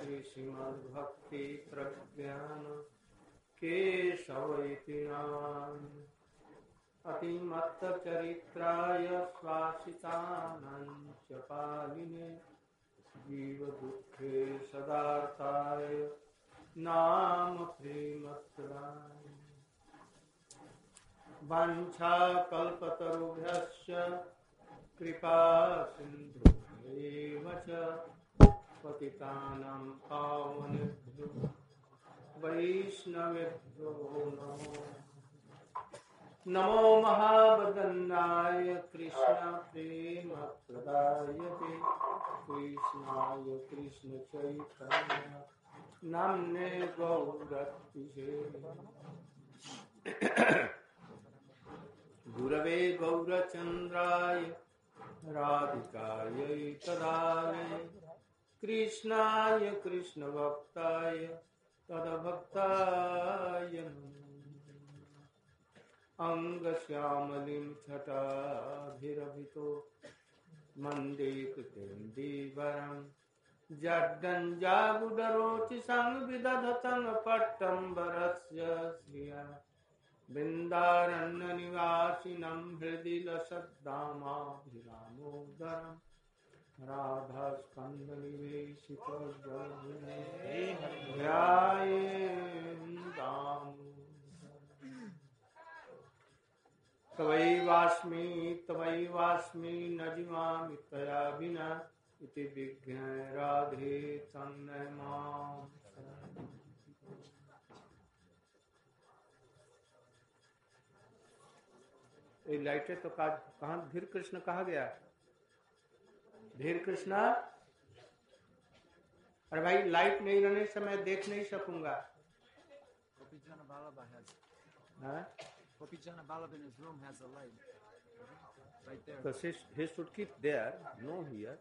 श्रीमद्भक्ति प्रज्ञान केशवैति नाम अतिमत्त चरित्राय स्वासितानंच पालिने जीव दुःखे सदार्ताय नाम प्रेमत्राय वाञ्छा कल्पतरुभ्यश्च कृपा सिन्धुभ्यैव च पतितानां पावनेभ्यो वैष्णवेभ्यो नमो महावदन्नाय कृष्ण प्रेम प्रदायते कृष्णाय कृष्ण चैतन्य नाम्ने गौरतिसे गुरवे गौरचन्द्राय राधिकायै तदालये कृष्णाय कृष्णभक्ताय तद्भक्ताय अंगश्यामलिं छटाभिरभितो वन्दे कृतेन्दीवरं जड्डञ्जागुडरोचि संविदधतं पट्टम्बरस्य श्रिया बिन्दारण्यनिवासिनं हृदि लसद्दामाभिरामोदरं राधास्कन्दनिवेशितो ध्यायेन् तवैवास्मि न जीवामि त्वया विना इति विज्ञाय राधे तन्मय मां ये लाइटें तो कहाँ धीर कृष्ण कहा गया? धीर कृष्ण, अरे भाई लाइट नहीं रहने से मैं देख नहीं सकूंगा। Gopijana Ballabha in his room has a light right there. So he should keep there, no here.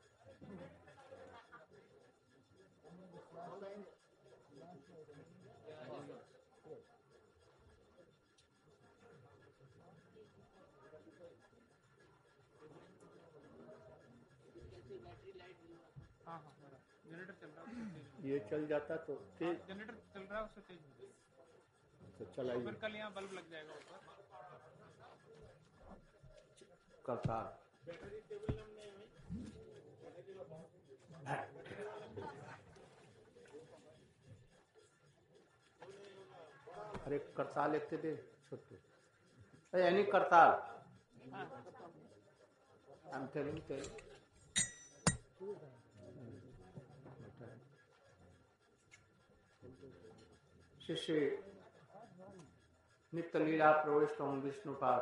हाँ जनरेटर चल रहा है, ये चल जाता तो तेज, जनरेटर चल रहा है उससे तेज तो चलाइए। फिर कल यहाँ बल्ब लग जाएगा ऊपर। करता अरे करताल लिखते थे छोटे, यानी करताल। I'm telling you. शिष्य नित्य लीला प्रविष्टम विष्णुपाद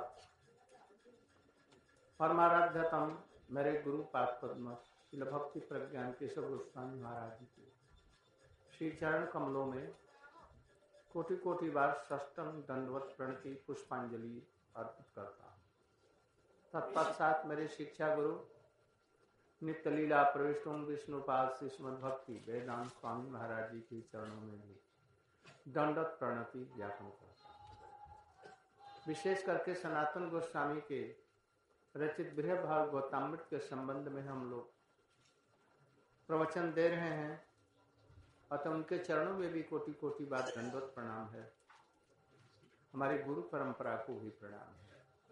परमाराध्यतम मेरे गुरु पाद पद्म श्रील भक्ति प्रज्ञान केशव गोस्वामी महाराज जी के श्री चरण कमलों में कोटि कोटि बार षष्टम दंडवत प्रणति पुष्पांजलि अर्पित करता हूँ। तत्पश्चात मेरे शिक्षा गुरु नित्य लीला प्रविष्टम विष्णुपाद श्रीमद् भक्ति वेदांत स्वामी महाराज जी के चरणों में भी दंडवत प्रणति ज्ञापन करता हूँ। विशेष करके सनातन गोस्वामी के रचित बृहद्भाव गौतामृत के संबंध में हम लोग प्रवचन दे रहे हैं, अतः उनके चरणों में भी कोटि कोटि बार दंडवत प्रणाम है। हमारी गुरु परंपरा को भी प्रणाम है।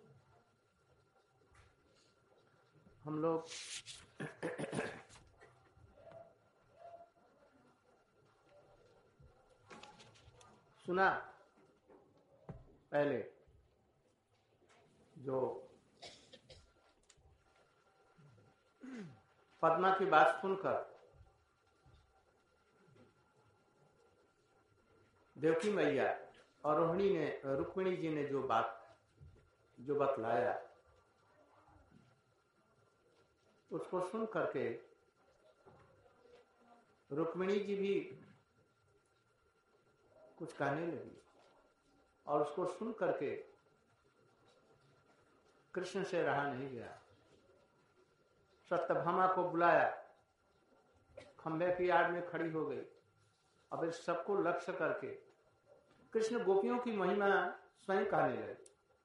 हम लोग सुना पहले जो पद्मा की बात सुनकर देवकी मैया और रुक्मिणी जी ने जो बतलाया उसको सुन करके रुक्मिणी जी भी कुछ कहने लगी और उसको सुन करके कृष्ण से रहा नहीं गया। सत्यभामा को बुलाया, खंबे की आड़ में खड़ी हो गई। अब इस सबको लक्ष्य करके कृष्ण गोपियों की महिमा स्वयं कहने लगे।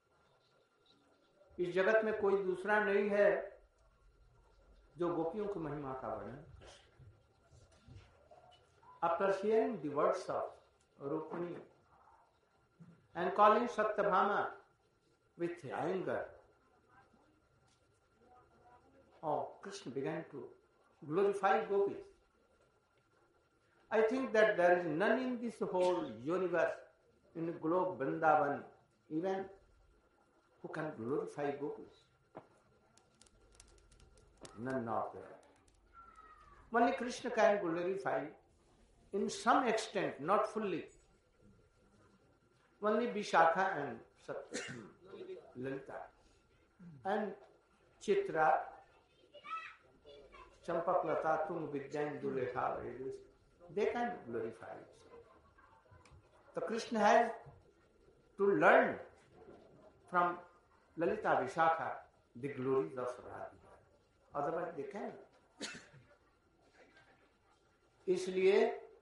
इस जगत में कोई दूसरा नहीं है जो गोपियों की महिमा का वर्णन। after hearing the words of Rukmini and calling Satyabhama with anger, Krishna began to glorify gopis. I think that there is none in this whole universe, in the globe Vrindavan, even who can glorify gopis. None of them. Only Krishna can glorify in some extent, not fully. Only Vishakha and Lalita and Chitra, Champaklata, Tung Vidyan, Durekha, they can glorify it. So Krishna has to learn from Lalita Vishakha the glories of Radhika. Otherwise they can. इसलिए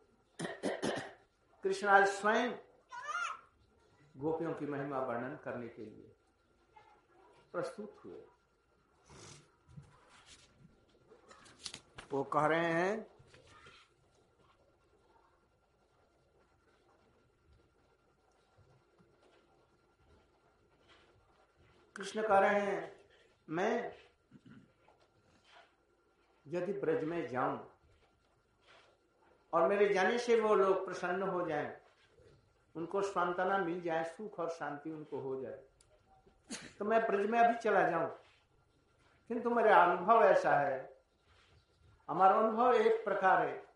कृष्ण आज स्वयं गोपियों की महिमा वर्णन करने के लिए प्रस्तुत हुए। वो कह रहे हैं कृष्ण कह रहे हैं मैं यदि ब्रज में जाऊं और मेरे जाने से वो लोग प्रसन्न हो जाएं, उनको सांत्वना मिल जाए, सुख और शांति उनको हो जाए, तो मैं ब्रज में अभी चला जाऊं। किंतु मेरा अनुभव ऐसा है, हमारा अनुभव एक प्रकार है,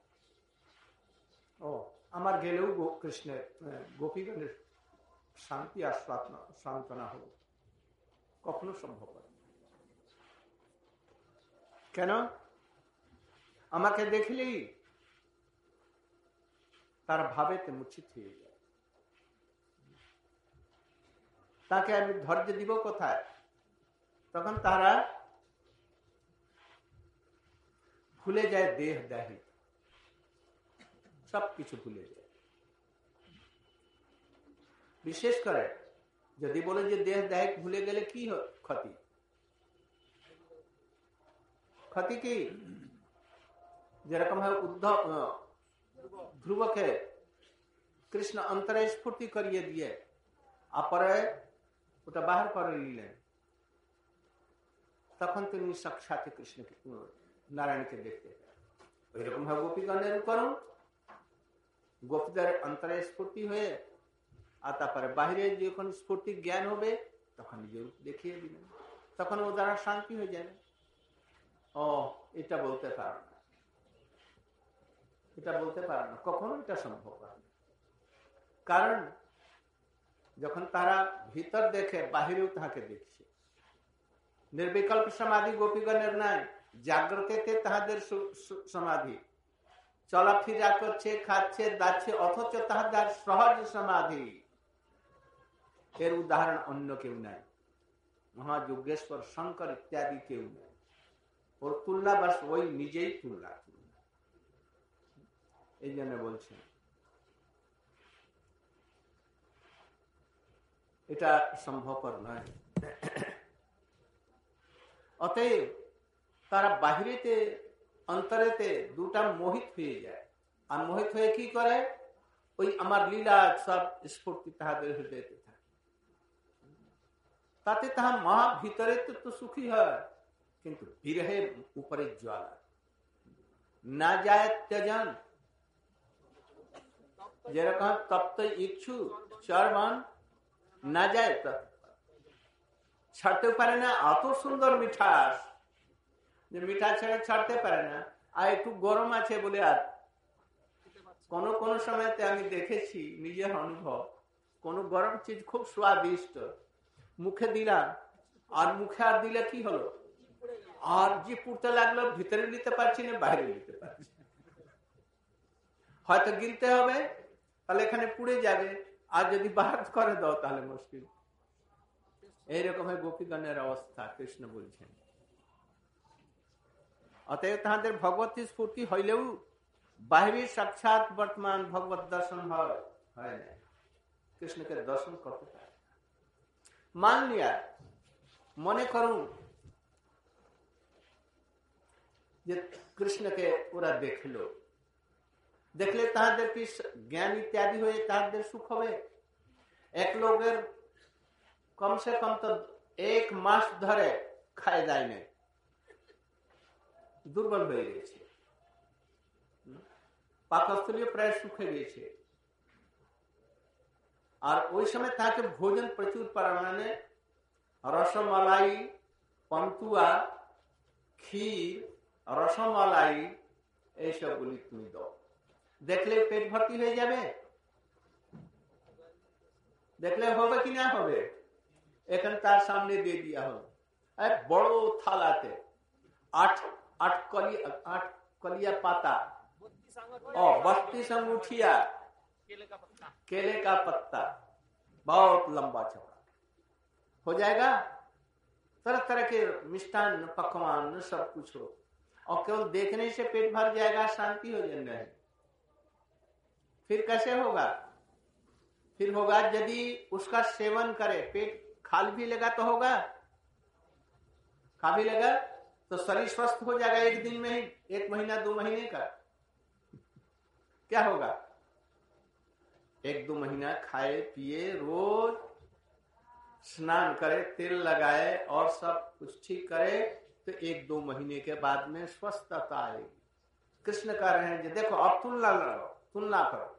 अमर गेलु कृष्ण गोपी शांति और सांत्वना हो कखनो संभव है। কেন আমাকে দেখলেই তার ভাবেতে মূর্ছিত হয়ে যায়, তাকে আমি ধৈর্য দিব কোথায়? তখন তারা ভুলে যায় দেহ দেহি, সবকিছু ভুলে যায়। বিশেষ করে যদি বলে যে দেহ দেহ ভুলে গেলে কি ক্ষতি? ক্ষতি কি? যেরকম হয় উদ্ধব ধ্রুবকে কৃষ্ণ অন্তরে স্ফূর্তি করিয়ে দিয়ে আপরে ওটা বাহির করে নিলেন, তখন তিনি সাক্ষাৎ কৃষ্ণকে নারায়ণকে দেখতে পেলেন। ওই রকম ভাবে গোপীগণের করুন, গোপীদের অন্তরে স্ফূর্তি হয়ে আর তারপরে বাহিরে যখন স্ফূর্তি জ্ঞান হবে তখন নিজে দেখিয়ে দিলেন, তখন ও দ্বারা শান্তি হয়ে যাবে। এটা বলতে পারো না, এটা বলতে পারো না, কখনো এটা সম্ভব হয়। কারণ যখন তারা ভিতর দেখে বাহিরেও তাহাকে দেখছে। নির্বিকল্প সমাধি গোপীগণের নাই, জাগ্রতেতে তাহাদের সমাধি, চলাফেরা করছে, খাচ্ছে, দাচ্ছে, অথচ তাহাদের সহজ সমাধি। এর উদাহরণ অন্য কেউ নাই, মহাযজ্ঞেশ্বর শঙ্কর ইত্যাদি কেউ নাই। ওর তুলনা বাস ওই নিজেই তুলনা। এই জন্য বলছেন এটা সম্ভবপর নয়। অতএব তারা বাহিরেতে অন্তরেতে দুটা মোহিত হয়ে যায়। আর মোহিত হয়ে কি করে? ওই আমার লীলা সব স্ফূর্তি তাহাদের হৃদয়তে থাকে, তাতে তাহা মহা ভিতরে তো সুখী হয়, কিন্তু বিরহে উপরে জ্বালা না যায় ত্যজন। যেরকম তপ্ত ইচ্ছু চর্বণ না যায় ছাড়তে পারে না। অত সুন্দর মিঠাস যে মিঠা ছেড়ে ছাড়তে পারে না। আর একটু গরম আছে বলে আর কোন সময়তে আমি দেখেছি নিজের অনুভব, কোন গরম চিজ খুব স্বাদিষ্ট মুখে দিলাম, আর মুখে আর দিলে কি হলো, আর যে পুড়তে লাগলো, ভিতরে নিতে পারছি না, বাইরে নিতে পারছি। হয়তো গিলতে হবে, তাহলে এখানে পুড়ে যাবে, আর যদি বাহার করে দাও তাহলে মুশকিল। এইরকম গোপীগণের অবস্থা কৃষ্ণ বলছেন। অতএব তাহাদের ভগবতী স্ফূর্তি হইলেও বাহিরের সাক্ষাৎ বর্তমান ভগবত দর্শন হয় না, কৃষ্ণকে দর্শন করতে পারে। মান লিয়া, মনে করুন যে কৃষ্ণকে ওরা দেখলো, देख ले तहां देर की ज्ञान इत्यादि हुए तहां देर सुख हुए। एक लोग कम से कम तो 1 मास धरे खाए जाए नहीं, दुर्बल हो गए छे, पाकस्थलीय प्राय सुखे गए छे। और ओई समय ताके भोजन प्रचुर परिमाणे रसमलाई, पंतुआ, खीर, रसमलाई এই সবগুলি তুমি দাও, দেখলে পেট ভর্তি হয়ে যাবে। দেখলে হবে কি না হবে? এখন তার সামনে দিয়ে দিয়া হলো এক বড় থালাতে 8 कलिया पाता और 32 अंगूठिया केले का पत्ता, बहुत लंबा चौड़ा हो जाएगा। तरह तरह के मिष्टान पकवान सब कुछ हो, और केवल देखने से पेट भर जाएगा, शांति हो जाएगा। फिर कैसे होगा? फिर होगा यदि उसका सेवन करे, पेट खाली भी लगा तो होगा, खा भी लगा तो शरीर स्वस्थ हो जाएगा एक दिन में ही, 1 महीना 2 महीने का। क्या होगा? 1-2 महीना खाए पिए, रोज स्नान करे, तेल लगाए और सब कुछ ठीक करे तो 1-2 महीने के बाद में स्वस्थता आएगी। कृष्ण कह रहे हैं, देखो अब तुलना करो।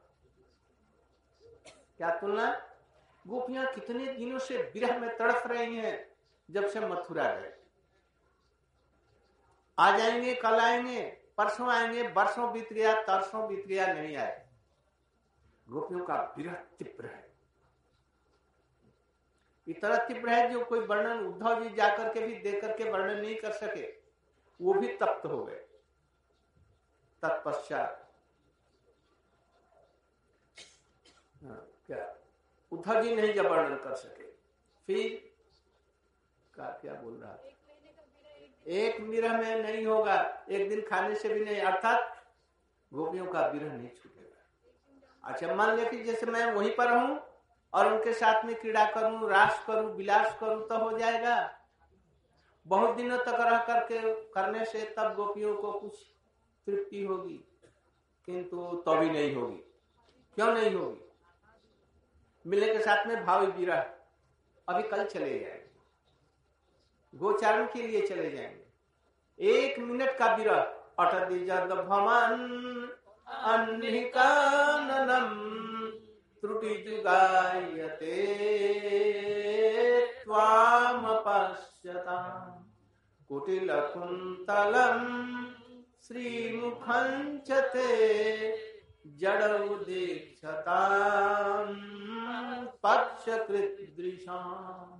क्या तुलना? गोपियां कितने दिनों से विरह में तड़प रही हैं, जब से मथुरा गए। आ जाएंगे, कल आएंगे, परसों आएंगे, वर्षों बीत गया, तरसों बीत गया, नहीं आए। गोपियों का विरह तीव्र है, इतना तीव्र है जो कोई वर्णन उद्धव जी जाकर के भी देख करके वर्णन नहीं कर सके, वो भी तप्त हो गए। तत्पश्चात क्या उद्धव जी नहीं जब वर्णन कर सके, फिर क्या बोल रहा है? एक विरह में नहीं होगा, एक दिन खाने से भी नहीं, अर्थात गोपियों का विरह नहीं छूटेगा। अच्छा मान लिया कि जैसे मैं वहीं पर हूं और उनके साथ में क्रीड़ा करूं, रास करूं, विलास करूं तो हो जाएगा। बहुत दिनों तक रह करके करने से तब गोपियों को कुछ तृप्ति होगी, किंतु तो भी नहीं होगी। क्यों नहीं होगी? मिलने के साथ में भावी विरह। अभी कल चले जाएंगे, गोचारण के लिए चले जाएंगे, 1 मिनट का विरह। अटति जद भमन अन्निकाननम त्रुटि जुगायते त्वाम पश्यताम कुटिल कुंतलम श्रीमुखं च ते जड़ौ दीक्षताम पक्षकृत दृशाम।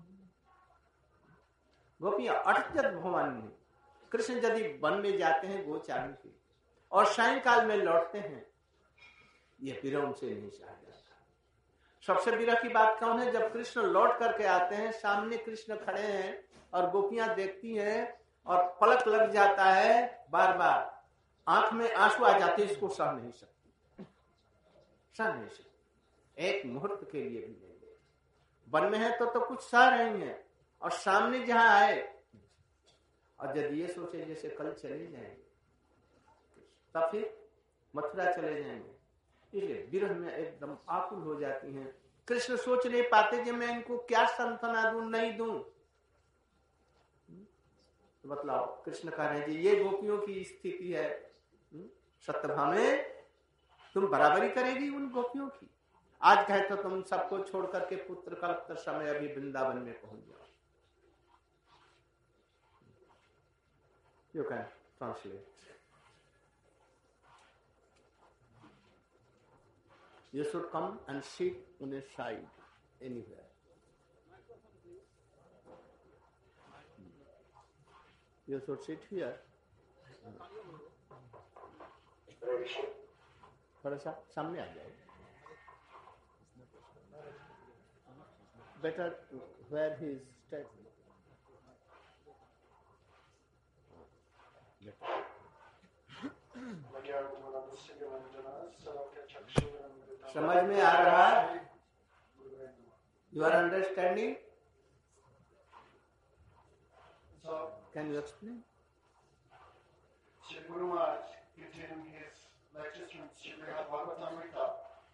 गोपियां अटजत भवानी, कृष्ण यदि वन में जाते हैं गोचारण के और सायंकाल में लौटते हैं, यह विरह उनसे नहीं सहा जाता। सबसे विरह की बात कौन है? जब कृष्ण लौट करके आते हैं, सामने कृष्ण खड़े हैं और गोपियां देखती हैं और पलक लग जाता है, बार बार आंख में आंसू आ जाते, इसको सह नहीं सकती, सह नहीं सकती, एक मुहूर्त के लिए भी नहीं। वन में है तो कुछ सह रही है, और सामने जहां आए और यदि ये सोचे जैसे कल चले जाएंगे, तब फिर मथुरा चले जाएंगे, इसलिए विरह में एकदम आकुल हो जाती हैं। कृष्ण सोच नहीं पाते कि मैं इनको क्या सांत्वना दूं, नहीं दूं। तो बतलाओ, कृष्ण कह रहे हैं जी ये गोपियों की स्थिति है। सत्यभामे तुम बराबरी करेगी उन गोपियों की? आज कहे तो तुम सबको छोड़ करके पुत्र कल्प समय अभी वृंदावन में पहुंच जाओ। You can translate. You should come and sit on a side anywhere. You should sit here. थोड़ा सा सामने आ जाओ। Better where he is standing. समझ में आ रहा है? You are understanding? Can you explain? Shri Guru Maharaj, in his lectures from Srimad Bhagavatamrita.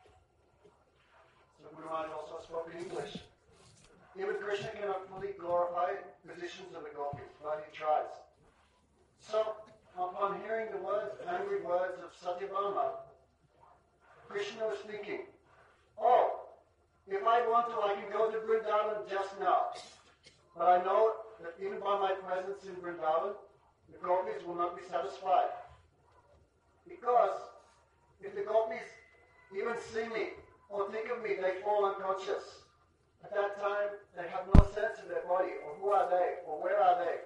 So Guru Maharaj also spoke in English. Even Krishna cannot fully glorify positions of the gopis, but he tries. So, upon hearing the angry words of Satyabhama, Krishna was thinking, oh, if I want to, I can go to Vrindavan just now. But I know that even by my presence in Vrindavan, the gopis will not be satisfied. Because if the gopis even see me or think of me, they fall unconscious. At that time, they have no sense of their body, or who are they, or where are they.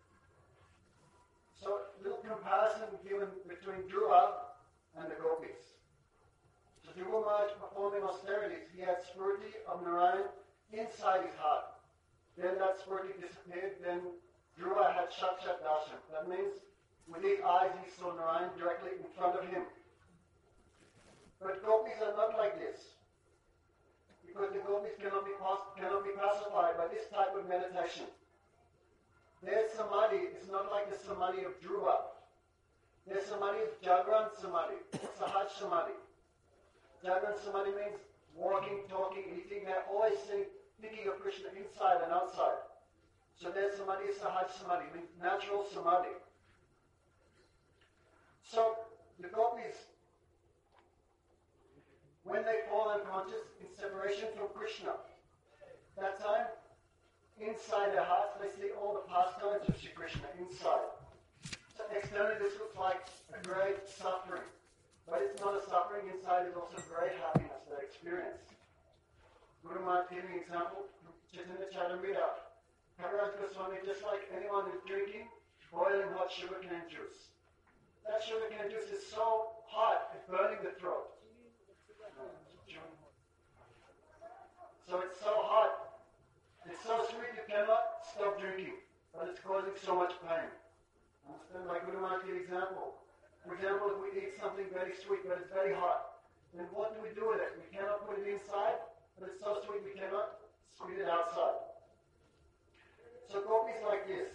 So, little comparison given between Dhruva and the gopis. So Dhruva Maharaj performing austerities, he had Smriti of Narayan inside his heart. Then that Smriti disappeared, then Dhruva had Sakshat Darshan. That means with his eyes he saw Narayan directly in front of him. But gopis are not like this. Because the gopis cannot be pacified by this type of meditation. Their samadhi is not like the samadhi of Dhruva. Their samadhi is Jagran samadhi, Sahaj samadhi. Jagran samadhi means walking, talking, eating. They're always thinking of Krishna inside and outside. So their samadhi is Sahaj samadhi, means natural samadhi. So the gopis, when they fall unconscious in separation from Krishna, that time, inside their hearts, they see all the pastimes of Sri Krishna inside. So externally this looks like a great suffering. But it's not a suffering, inside is also great happiness they experience. Guru Maharaj gave an example from Chaitanya Charitamrita. Kaviraj Goswami, just like anyone who's drinking boiling hot sugarcane juice. That sugarcane juice is so hot, it's burning the throat. So it's so hot, it's so sweet you cannot stop drinking, but it's causing so much pain. Understand? Like Guru Maharaj gave an example. For example, if we eat something very sweet but it's very hot, then what do we do with it? We cannot put it inside, but it's so sweet we cannot spit it outside. So gopis like this,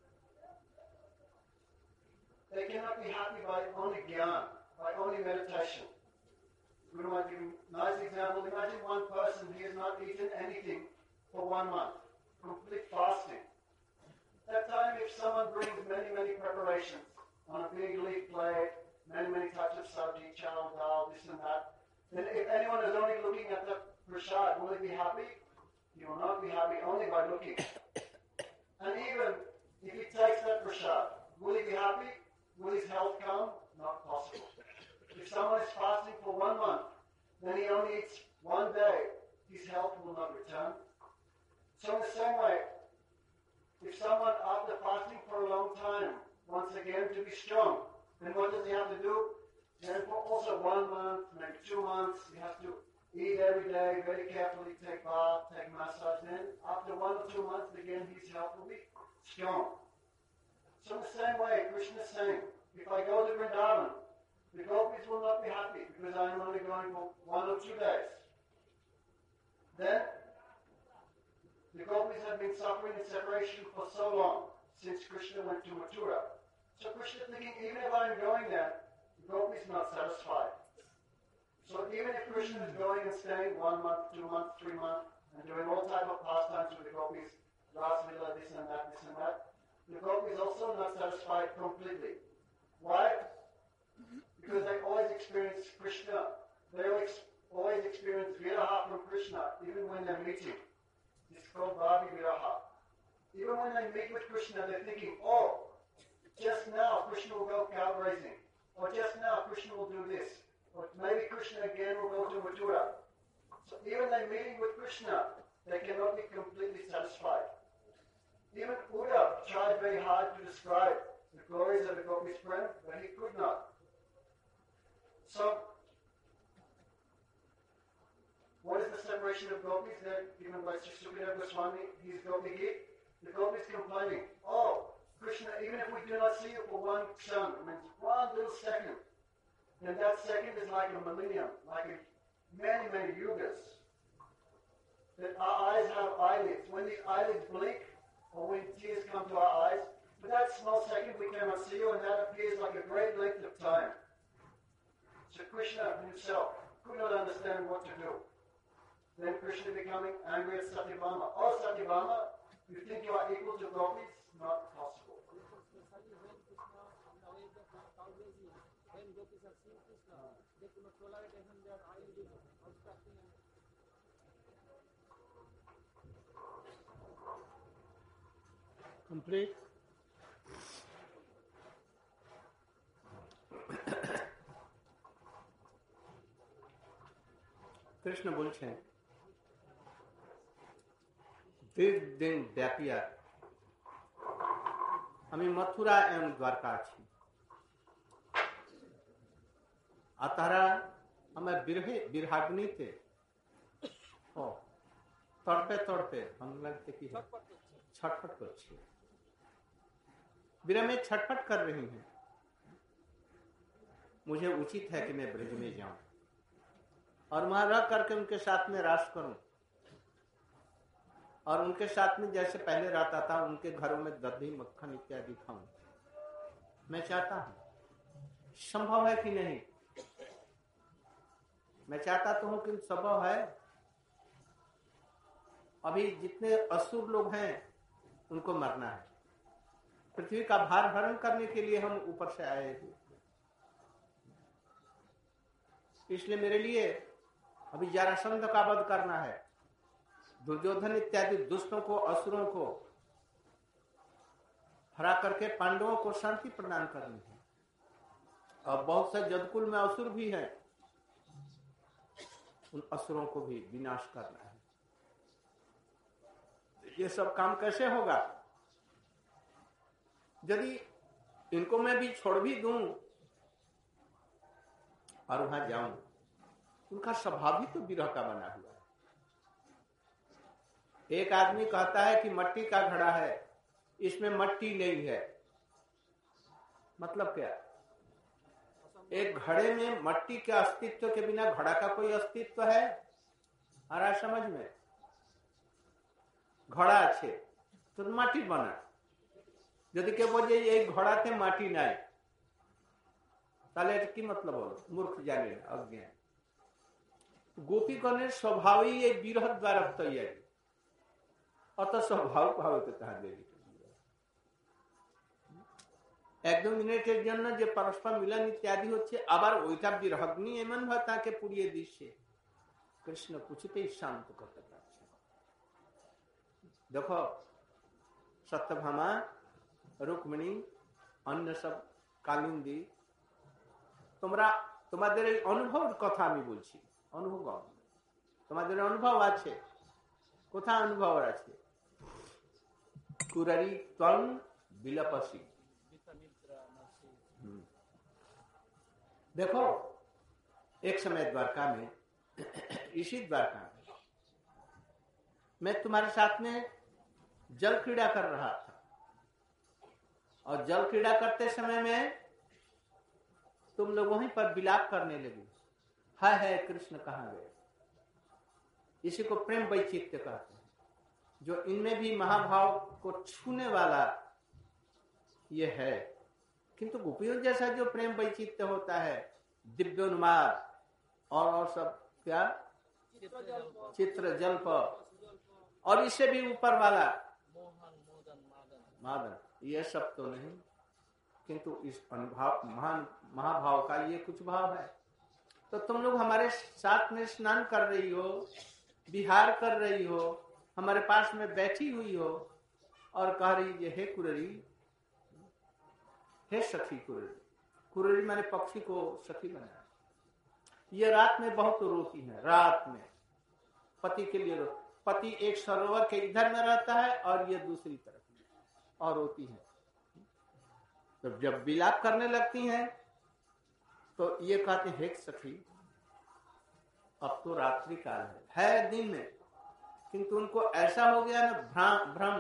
they cannot be happy by only jnana, by only meditation. Guru Maharaj gave a nice example. Imagine one person, he has not eaten anything for 1 month, complete fasting. That time, if someone brings many preparations on a big leaf plate, many types of sabji, chal, dal, this and that, then if anyone is only looking at the prasad, will he be happy? He will not be happy only by looking. And even if he takes that prasad, will he be happy? Will his health come? Not possible. If someone is fasting for 1 month, then he only eats 1 day, his health will not return. So in the same way, if someone after fasting for a long time wants again to be strong, then what does he have to do? Then for also 1 month, maybe 2 months, he has to eat every day, very carefully, take bath, take massage. Then after 1 or 2 months, again his health will be strong. So in the same way, Krishna is saying, if I go to Vrindavan, the gopis will not be happy because I am only going for 1 or 2 days. Then, the gopis have been suffering in separation for so long, since Krishna went to Mathura. So Krishna thinking, even if I am going there, the gopis not satisfied. So even if Krishna is going and staying 1 month, 2 months, 3 months, and doing all type of pastimes with the gopis, Ras Lila, this and that, the gopis also not satisfied completely. Why? Because they always experience Krishna. They always experience viraha from Krishna, even when they're meeting. It's called Bhavi Viraha. Even when they meet with Krishna, they're thinking, oh, just now Krishna will go cow grazing. Or just now Krishna will do this. Or maybe Krishna again will go to Mathura. So even they meeting with Krishna, they cannot be completely satisfied. Even Uddhava tried very hard to describe the glories of the gopis' prem, but he could not. So, what is the separation of gopis that given by Sri Sukadeva Goswami, his Gopi Gita? The gopis complaining, oh, Krishna, even if we do not see you for 1 kshan, it means 1 little second, then that second is like a millennium, like many yugas. That our eyes have eyelids. When these eyelids blink, or when tears come to our eyes, for that small second we cannot see you, and that appears like a great length of time. So Krishna himself could not understand what to do. Then Krishna becoming angry at Satyabhama. Oh Satyabhama, you think you are equal to gopis? Not possible. Especially when Krishna, on the way of cow grazing, when gopis are seeing Krishna, they could not tolerate even their eyes obstructing and complete. Krishna বলছেন দীর্ঘদিন ব্যাপিয়া আমি মথুরা এবং দ্বারকা আছি আর তারা আমার বিরহাগ্নিতে तड़पे तड़पे बांग्ला की छटपट करती है विरह में छटपट कर रही हैं। मुझे उचित है कि मैं ब्रज में जाऊं और वहां रह करके उनके साथ में रास करूं और उनके साथ में जैसे पहले रहता था उनके घरों में दही मक्खन इत्यादि खाऊं। मैं चाहता हूं, संभव है कि नहीं? मैं चाहता तो हूं कि संभव है। अभी जितने असुर लोग हैं उनको मरना है। पृथ्वी का भार हरण करने के लिए हम ऊपर से आए थे, इसलिए मेरे लिए अभी जरासंध का वध करना है। दुर्योधन इत्यादि दुष्टों को, असुरों को हरा करके पांडवों को शांति प्रदान करनी है। और बहुत से जदकुल में असुर भी हैं, उन असुरों को भी विनाश करना है। ये सब काम कैसे होगा? यदि इनको मैं भी छोड़ भी दूं और वहां जाऊं, उनका स्वभाव ही तो विरह का बना हुआ है। एक आदमी कहता है कि मट्टी का घड़ा है, इसमें मट्टी नहीं है। मतलब क्या? एक घड़े में मट्टी के अस्तित्व के बिना घड़ा का कोई अस्तित्व है? आ रहा समझ में? ঘোড়া আছে তো মাটির বানা, যদি কেউ বলে এই ঘোড়াতে মাটি নাই তাহলে এটা কি মতলব হলো? মূর্খ, জানে না, অজ্ঞান। গোপীগণের স্বভাবই এই বিরহ দ্বারা তৈরি, অত স্বভাব ভাবতে তাহাদের এক দু মিনিটের জন্য যে পরস্পর মিলন ইত্যাদি হচ্ছে, আবার ওইটা বিরহাগ্নি এমন ভাবে তাকে পুড়িয়ে দিচ্ছে, কৃষ্ণ কিছুতেই শান্ত করতে পারছে। देखो सत्यभामा, रुक्मिणी, अन्य सब कालिंदी, তোমাদের এই অনুভবের কথা আমি বলছি। অনুভব, তোমাদের অনুভব আছে, কোথায় অনুভব আছে? কুরারি ত্বং বিলপসি। देखो एक समय द्वारका में, इसी द्वारका में मैं तुम्हारे साथ में जल क्रीड़ा कर रहा था और जल क्रीड़ा करते समय में तुम लोग वहीं पर विलाप करने लगे, हाय हाय कृष्ण कहाँ गए। इसी को प्रेम वैचित्य कहते हैं, जो इनमें भी महाभाव को छूने वाला ये है। किंतु गोपियों जैसा जो प्रेम वैचित्य होता है, दिव्योन्माद और सब क्या, चित्र जल्प, और इससे भी ऊपर वाला मादन, ये सब तो नहीं, किंतु इस अनुभाव, महाभाव का ये कुछ भाव है। तो तुम लोग हमारे साथ में स्नान कर रही हो, विहार कर रही हो, हमारे पास में बैठी हुई हो और कह रही है हे कुररी, हे सखी कुररी। कुररी माने पक्षी को सखी बनाया। ये रात में बहुत रोती है, रात में पति के लिए पति एक सरोवर के इधर में रहता है और ये दूसरी तरफ और रोती है। तो जब विलाप करने लगती हैं तो ये कहते हैं हे सखी, अब तो रात्रि काल है दिन में, किंतु उनको ऐसा हो गया ना भ्रम,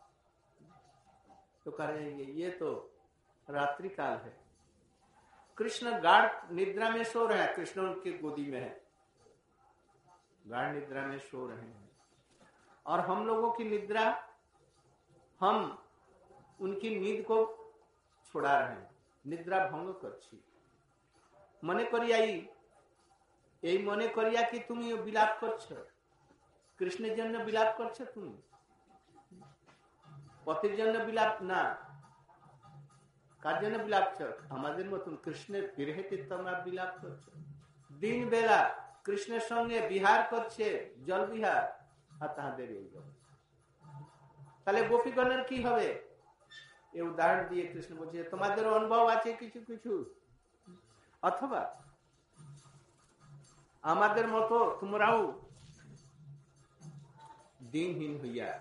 तो कह रहे हैं ये तो रात्रि काल है। कृष्ण गाढ़ निद्रा में सो रहे हैं, कृष्ण उनकी गोदी में है, गाढ़ निद्रा में सो रहे हैं और हम लोगों की निद्रा, हम उनकी नींद को छुड़ा रहे हैं, निद्रा भंग करछी। মনে করিয়াই, এই মনে করিয়া কি তুমি বিলাপ করছো? কৃষ্ণের জন্য বিলাপ করছো তুমি? পতির জন্য বিলাপ না, কার জন্য বিলাপ করছো? আমাদের মতন কৃষ্ণের বিরহেতে তোমরা বিলাপ করছো। দিন বেলা কৃষ্ণের সঙ্গে বিহার করছে, জল বিহার, আর তাহাদের এই অবস্থা। তাহলে গোপীগণের কি হবে? এই উদাহরণ দিয়ে কৃষ্ণ বলছে তোমাদের অনুভব আছে কিছু কিছু, অথবা আমাদের মতো তোমরাও দিনহীন হইয়া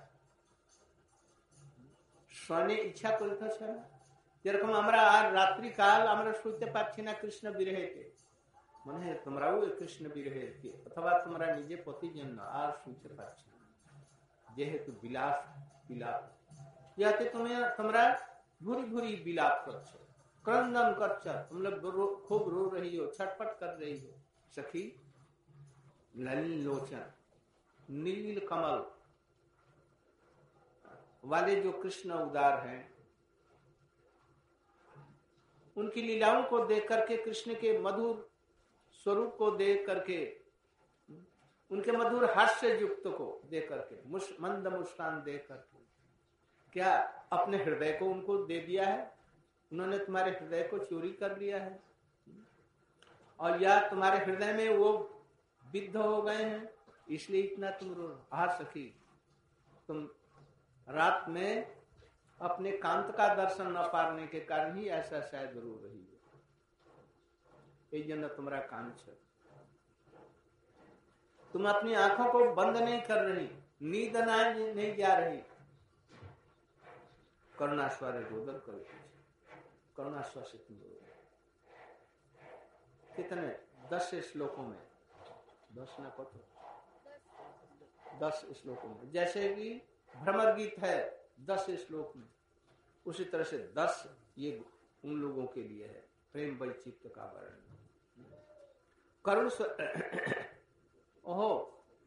শয়নে ইচ্ছা করিতেছ না। যেরকম আমরা আর রাত্রি কাল আমরা শুইতে পারছি না কৃষ্ণ বিরহেতে, মনে হয় তোমরাও কৃষ্ণ বিরহে অথবা তোমরা নিজে পতির জন্য আর শুইতে পারছি না, যেহেতু বিলাপ বিলাপ ইয়াতে তোমরা घूरी घूरी बिलाप करछो, क्रंदन करछो, तुम लोग खूब रो रही हो, छटपट कर रही हो। सखी नलिन लोचन, नील कमल वाले जो कृष्ण उदार हैं, उनकी लीलाओं को देख करके, कृष्ण के मधुर स्वरूप को देख करके, उनके मधुर हास्य युक्त को देख करके, मंद मुस्कान देख करके, क्या अपने हृदय को उनको दे दिया है? उन्होंने तुम्हारे हृदय को चोरी कर लिया है, और या तुम्हारे हृदय में वो विद्ध हो गए हैं, इसलिए इतना तुम रो। हाँ सखी, तुम रात में अपने कांत का दर्शन न पाने के कारण ही ऐसा शायद रो रही है। ये जन तुम्हारा कांत है, तुम अपनी आंखों को बंद नहीं कर रही, नींद नहीं जा रही। करुणास्वर रोदन करो, करुणास्वर से तुम रो। कितने 10 श्लोकों में, 10 न कतो 10 श्लोकों में, जैसे कि भ्रमर गीत है 10 श्लोक में, उसी तरह से 10 ये उन लोगों के लिए है प्रेम वैचित्र का वर्णन। करुण ओहो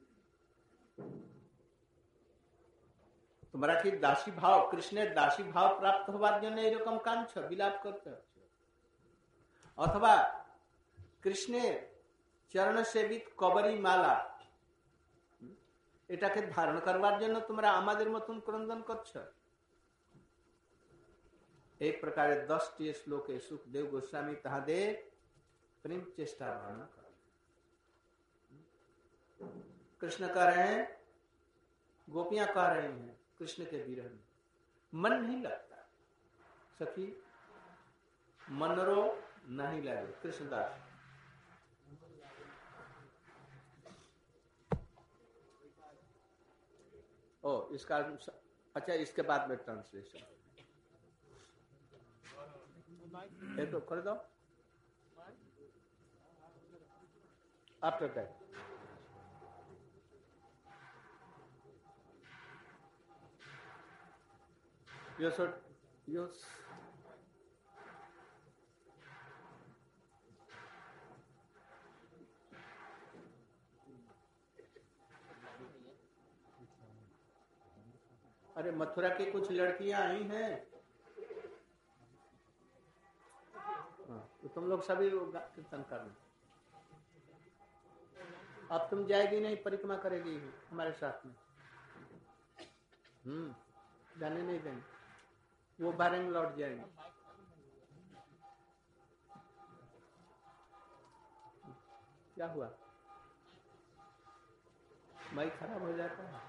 তোমরা কি দাসী ভাব, কৃষ্ণের দাসী ভাব প্রাপ্ত হবার জন্য এরকম কাঁদছ, বিলাপ করতে হচ্ছে, অথবা কৃষ্ণের চরণ সেবিত কবরী মালা এটাকে ধারণ করবার জন্য তোমরা আমাদের মতন ক্রন্দন করছ। এই প্রকারে 10টি শ্লোকে সুখদেव গোস্বামী তাহাদের प्रेम चेष्टा वर्णन कर। कृष्ण कह रहे हैं, गोपियां कह रही हैं कृष्ण के विरह में मन नहीं लगता। सखी मन रो नहीं लगे। कृष्णदास ओ इसका अच्छा, इसके बाद में ट्रांसलेशन ये तो कर दो after that. You should use अरे मथुरा की कुछ लड़कियां आई हैं, तो तुम लोग सभी लोग कीर्तन करना। अब तुम जाएगी नहीं, परिक्रमा करेगी हमारे साथ में। जाने नहीं देंगे, वो बारंग लौट जाएंगे। क्या हुआ? माइक खराब हो जाता है।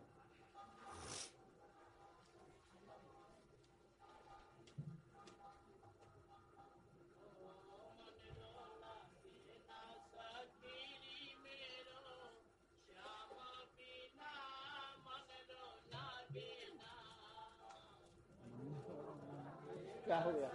क्या हो गया?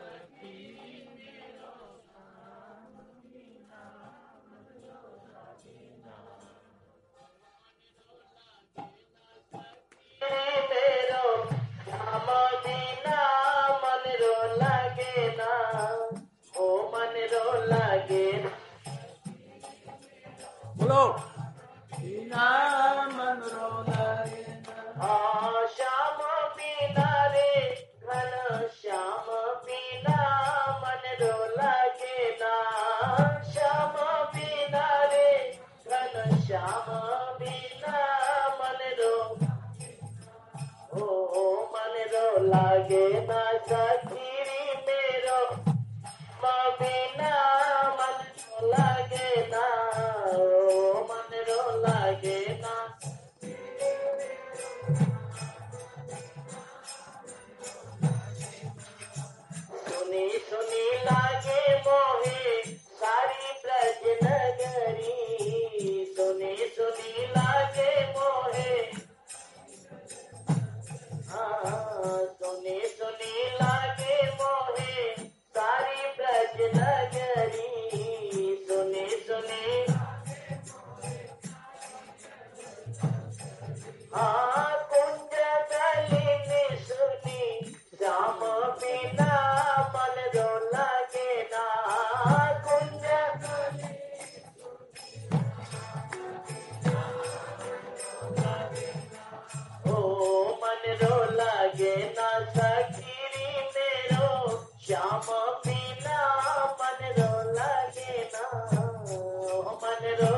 बोलो बिना मन रो लगे ना, श्याम बिना रे घन श्याम बिना मन रो लगे ना, श्याम बिना मन रो मन रो लागे ना सखीरी मेरो बिना मन रो लागे ना मन रो लागे ना सुनी सुनी लागे मोहे सारी ब्रज नगरी सुनी सुनी लागे मोहे सुनी सुनी लागे मोहे सारी ब्रज नगरी सुनी सुनी कुंज दलिनी सुनी श्याम बिना मन रो लागे ना कुंज मन रो लागे ना सखीरी मेरो श्याम बिना मन रो लागे ना मन रो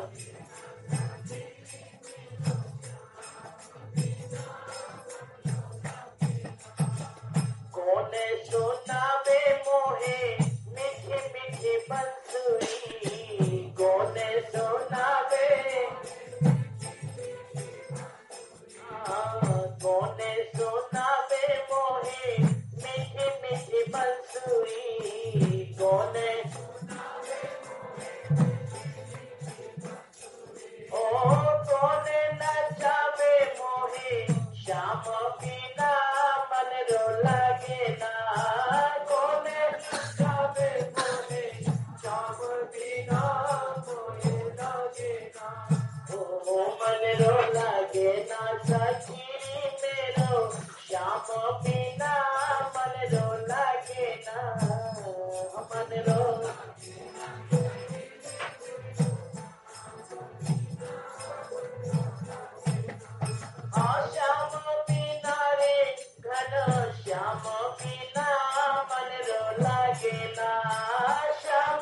कोने सुनावे मोहे मीठी मीठी बंसुरी कोने सुनावे कोने सुनावे मोहे मीठी मीठी बंसुरी कोने कोने नचावे मोहे श्याम बिना मन रो लागे ना कोने नचावे मोहे श्याम बिना मोहे लागे ना मन रो लागे ना सखीरी मेरो श्याम बिना मन रो लागे ना मन रो श्याम बिना रे घन श्याम बिना मन रो लागे ना श्याम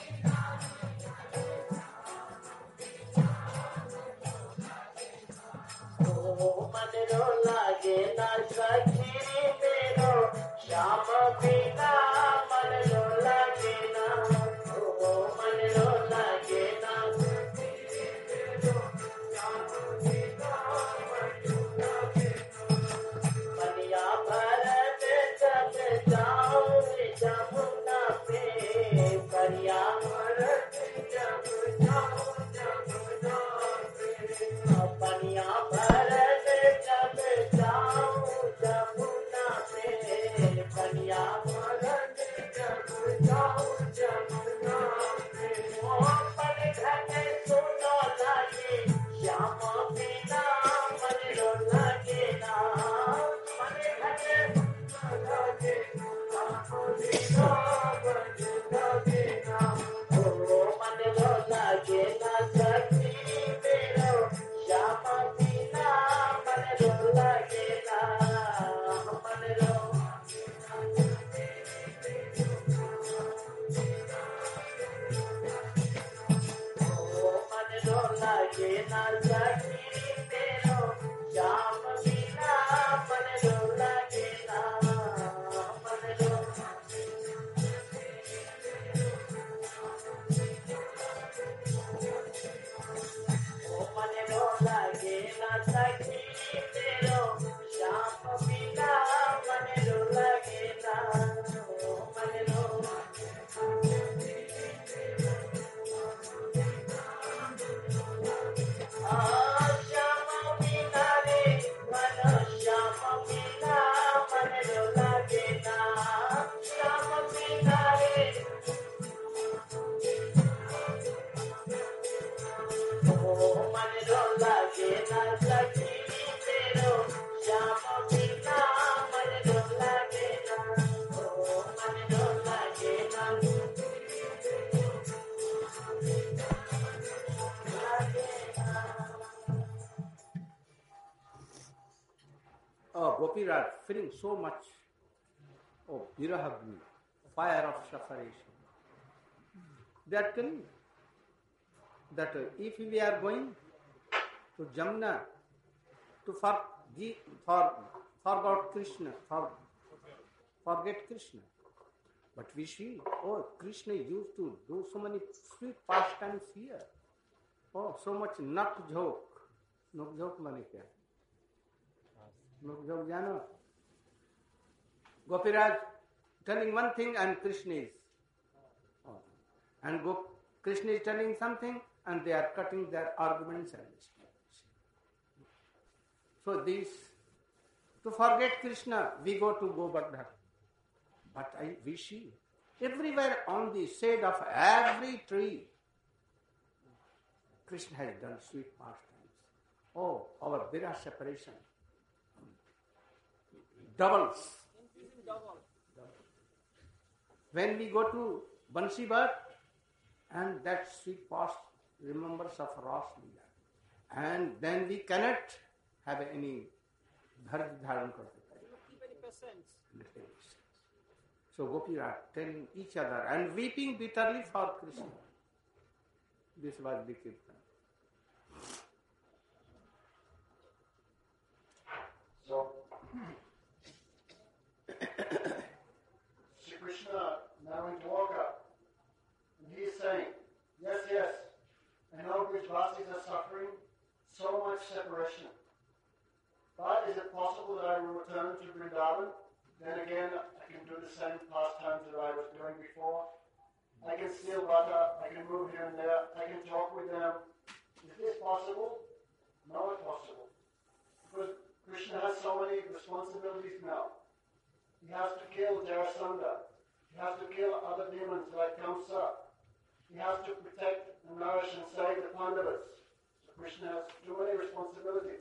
मन रो लागे ना सखीरी मेरो श्याम बिना मन रो लागे ना मन रो लागे ना बनिया भरत जब जाओ जमुना पे बनिया भरत जब जाओ जमुना पे बनिया भरत जब जाओ जमुना पे बनिया भरत जब जाओ जमुना पे पर घन सुनो लागे श्याम बिना मन रो लागे ना मन घन लागे श्याम बिना मन लागे ना मन रो लागे ना सखी मेरो श्याम बिना मन रो लागे ना मन रो मन रो लागे ना सखी मेरो श्याम बिना मन रो लागे ना मन रो मन रो लागे ना सखी मेरो श्याम बिना मन रो लागे ना मन रो श्याम बिना रे मन श्याम बिना मन रो लागे ना श्याम बिना रे मन रो लागे ना सखी मेरो श्याम बिना मन रो लागे ना मन रो लागे ना Gopi are feeling so much of virahagni, fire of separation. They are telling, that if we are going to Jamuna to forget Krishna, forget Krishna. But we see, oh, Krishna used to do so many sweet pastimes here. Oh, so much knock joke. Knock joke mane kya? Knock joke jano? Gopiraj telling one thing and Krishna is. Oh. And Krishna is telling something and they are cutting their arguments and disputes. So this, to forget Krishna, we go to Govardhan. But we see everywhere on the shade of every tree, Krishna has done sweet pastimes. Oh, our Vira separation doubles. Increasing double. When we go to Bansibar, and that sweet past remembers of Ras Leela, and then we cannot have any dharj dharan karte. We don't keep any patience. So Gopis are telling each other and weeping bitterly for Krishna. This was the Kirtan. So, Sri Krishna now in Dwarka, and he is saying, yes, yes, I know Brijvasis are suffering so much separation. But is it possible that I will return to Vrindavan? Then again, I can do the same pastimes that I was doing before. I can steal butter, I can move here and there, I can talk with them. Is this possible? No, it's possible. Because Krishna has so many responsibilities now. He has to kill Jarasandha. He has to kill other demons like Kamsa. He has to protect and nourish and save the Pandavas. So Krishna has too many responsibilities.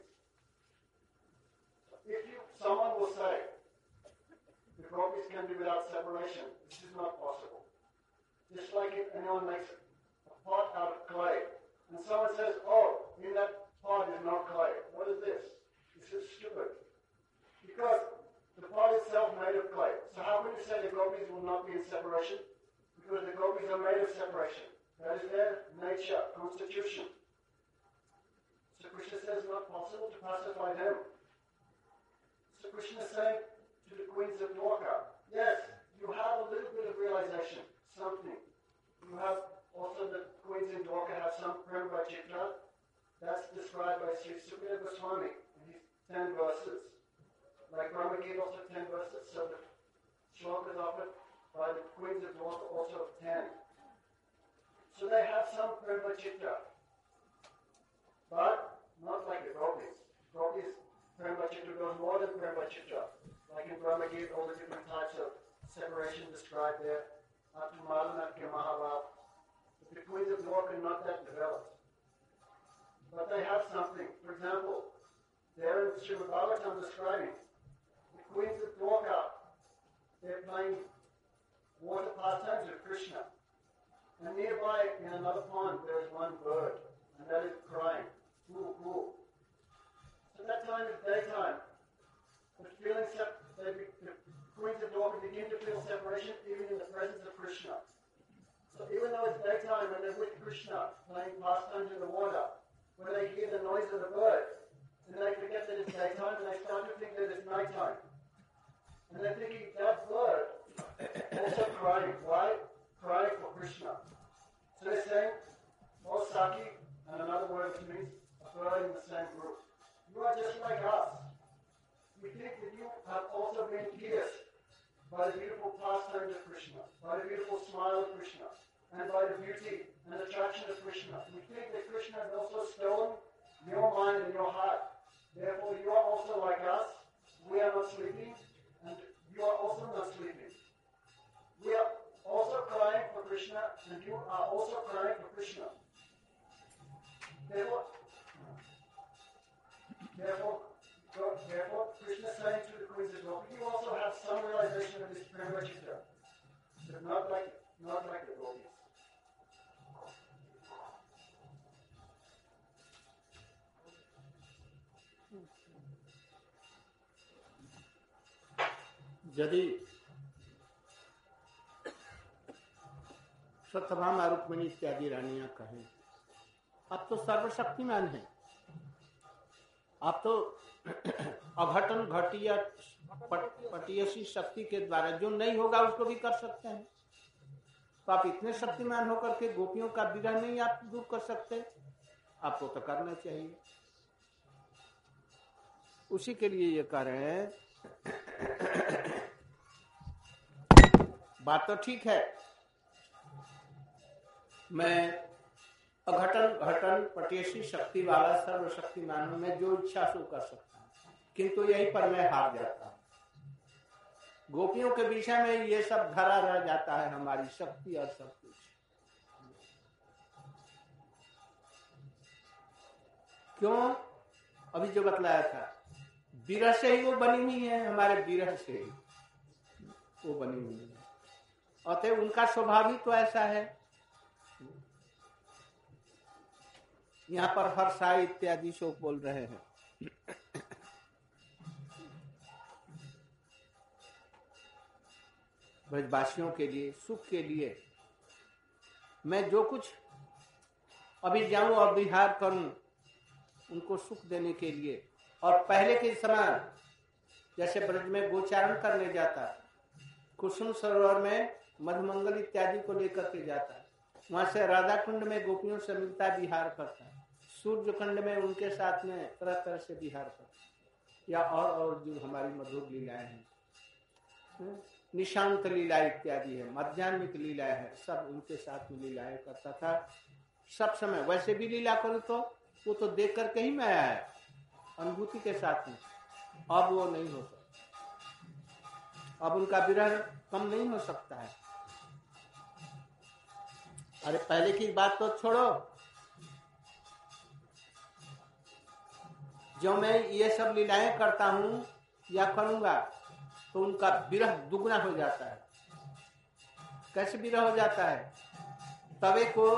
Someone will say, the gopis can be without separation. This is not possible. Just like if anyone makes a pot out of clay, and someone says, oh, in that pot is no clay. What is this? This is stupid. Because the pot itself made of clay. So how can you say the gopis will not be in separation? Because the gopis are made of separation. That is their nature, constitution. So Krishna says it's not possible to pacify them. So Krishna is saying to the queens of Dwarka, yes, you have a little bit of realization, something. You have also the queens in Dwarka have some prema chitra. That's described by Sri Sukadeva Goswami in his 10 verses. Like Brahma gave also 10 verses, so the shloka is offered by the queens of Dwarka also 10. So they have some prema chitra. But not like the gopis. Gopis, prema chitra goes more than prema chitra. Like in Brahma Gita, all the different types of separation described there. Atmalanatya Mahabhav. But the queens of Dwarka are not that developed. But they have something. For example, there in Srimad Bhagavatam describing the queens of Dwarka, they're playing water pastimes with Krishna. And nearby in another pond there is one bird, and that is crying. Ooh, ooh. So that time is daytime. But feeling the queens of Dwarka begin to feel separation even in the presence of Krishna. So even though it's daytime and they're with Krishna playing pastimes in the water, when they hear the noise of the bird, then they forget that it's daytime and they start to think that it's nighttime. And they're thinking that bird also crying. Why? Crying for Krishna. So they're saying, oh Saki, and another word which means a bird in the same group. You are just like us. We think that you have also been pierced by the beautiful pastimes of Krishna, by the beautiful smile of Krishna, and by the beauty and attraction of Krishna. We think that Krishna has also stolen your mind and your heart. Therefore, you are also like us. We are not sleeping, and you are also not sleeping. We are also crying for Krishna, and you are also crying for Krishna. Therefore, Krishna is saying to the queens of Dwarka, you also have some realization of this prema chitra, but not like the gopis. यदि सत्यभामा रुक्मिणी इत्यादि रानियां कहें आप तो सर्वशक्तिमान हैं, आप तो अघटन घटिया पटियसी शक्ति के द्वारा जो नहीं होगा उसको भी कर सकते हैं। तो आप इतने शक्तिमान होकर के गोपियों का विरह नहीं आप दूर कर सकते, आपको तो करना चाहिए। उसी के लिए ये कह रहे हैं। बात तो ठीक है, मैं अघटन घटन पटेशी शक्ति वाला सर्वशक्तिमान हूं, मैं जो इच्छा सो कर सकता हूं, किंतु यही पर मैं हार जाता हूं। गोपियों के विषय में ये सब धरा रह जाता है, हमारी शक्ति और सब कुछ। क्यों? अभी जो बतलाया था, विरह से ही वो बनी हुई है, हमारे विरह से ही वो बनी हुई है। अतः उनका स्वभाव ही तो ऐसा है। यहाँ पर हर्षा इत्यादि शोक बोल रहे हैं। ब्रजवासियों के लिए, सुख के लिए मैं जो कुछ अभी जाऊं और विहार करूं, उनको सुख देने के लिए। और पहले के समान जैसे ब्रज में गोचारण करने जाता, कुसुम सरोवर में मधुमंगल इत्यादि को लेकर के जाता, वहां से राधा कुंड में गोपियों से मिलता, विहार करता, सूर्य कुंड में उनके साथ में तरह तरह से विहार करता, या और जो हमारी मधुर लीलाएं हैं, निशांत लीला इत्यादि है, मध्यान्हिक लीलाएं है, सब उनके साथ में लीलाएं करता था सब समय। वैसे भी लीला करूं तो वो तो देख करके ही मैं आया है, अनुभूति के साथ में। अब वो नहीं हो सकता, अब उनका विरह कम नहीं हो सकता है। अरे पहले की बात तो छोड़ो, जो मैं ये सब लीलाएं करता हूं या करूंगा तो उनका विरह दुगना हो जाता है। कैसे विरह हो जाता है? तवे को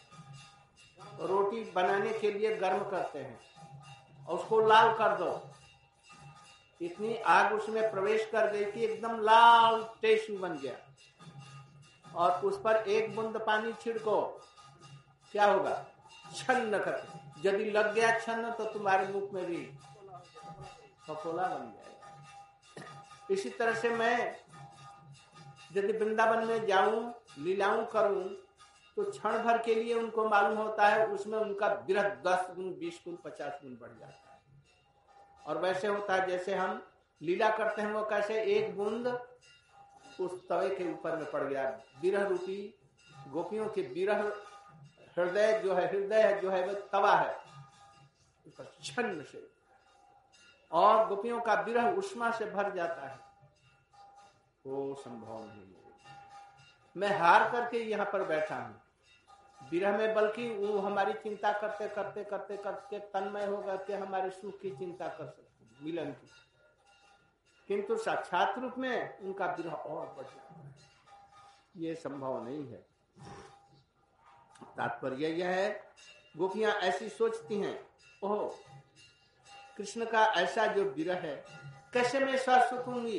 रोटी बनाने के लिए गर्म करते हैं और उसको लाल कर दो, इतनी आग उसमें प्रवेश कर गई कि एकदम लाल टेसू बन गया, और उस पर एक बूंद पानी छिड़को, क्या होगा? छन्न कर, यदि लग गया छन्न तो तुम्हारे मुख में भी फफोला बन जाएगा। इसी तरह से मैं यदि वृंदावन में जाऊं, लीलाओं करूं, तो क्षण भर के लिए उनको मालूम होता है उसमें उनका विरह 10 गुण 20 गुण 50 गुण बढ़ जाता है। और वैसे होता है जैसे हम लीला करते हैं, वो कैसे एक बूंद उस तवे के ऊपर में पड़ गया, विरह रूपी गोपियों के विरह हृदय जो है वो तवा है छन्न से, और गोपियों का विरह उष्मा से भर जाता है। वो संभव नहीं है। मैं हार करके यहाँ पर बैठा हूँ विरह में, बल्कि वो हमारी चिंता करते करते करते करते तन्मय होगा कि हमारे सुख की चिंता कर सकते हैं, मिलन की, किंतु साक्षात रूप में उनका विरह और बढ़ जाता है। ये संभव नहीं है। तात्पर्य यह है, गोपियां ऐसी सोचती हैं, ओह कृष्ण का ऐसा जो विरह है, कैसे मैं सह सकूंगी।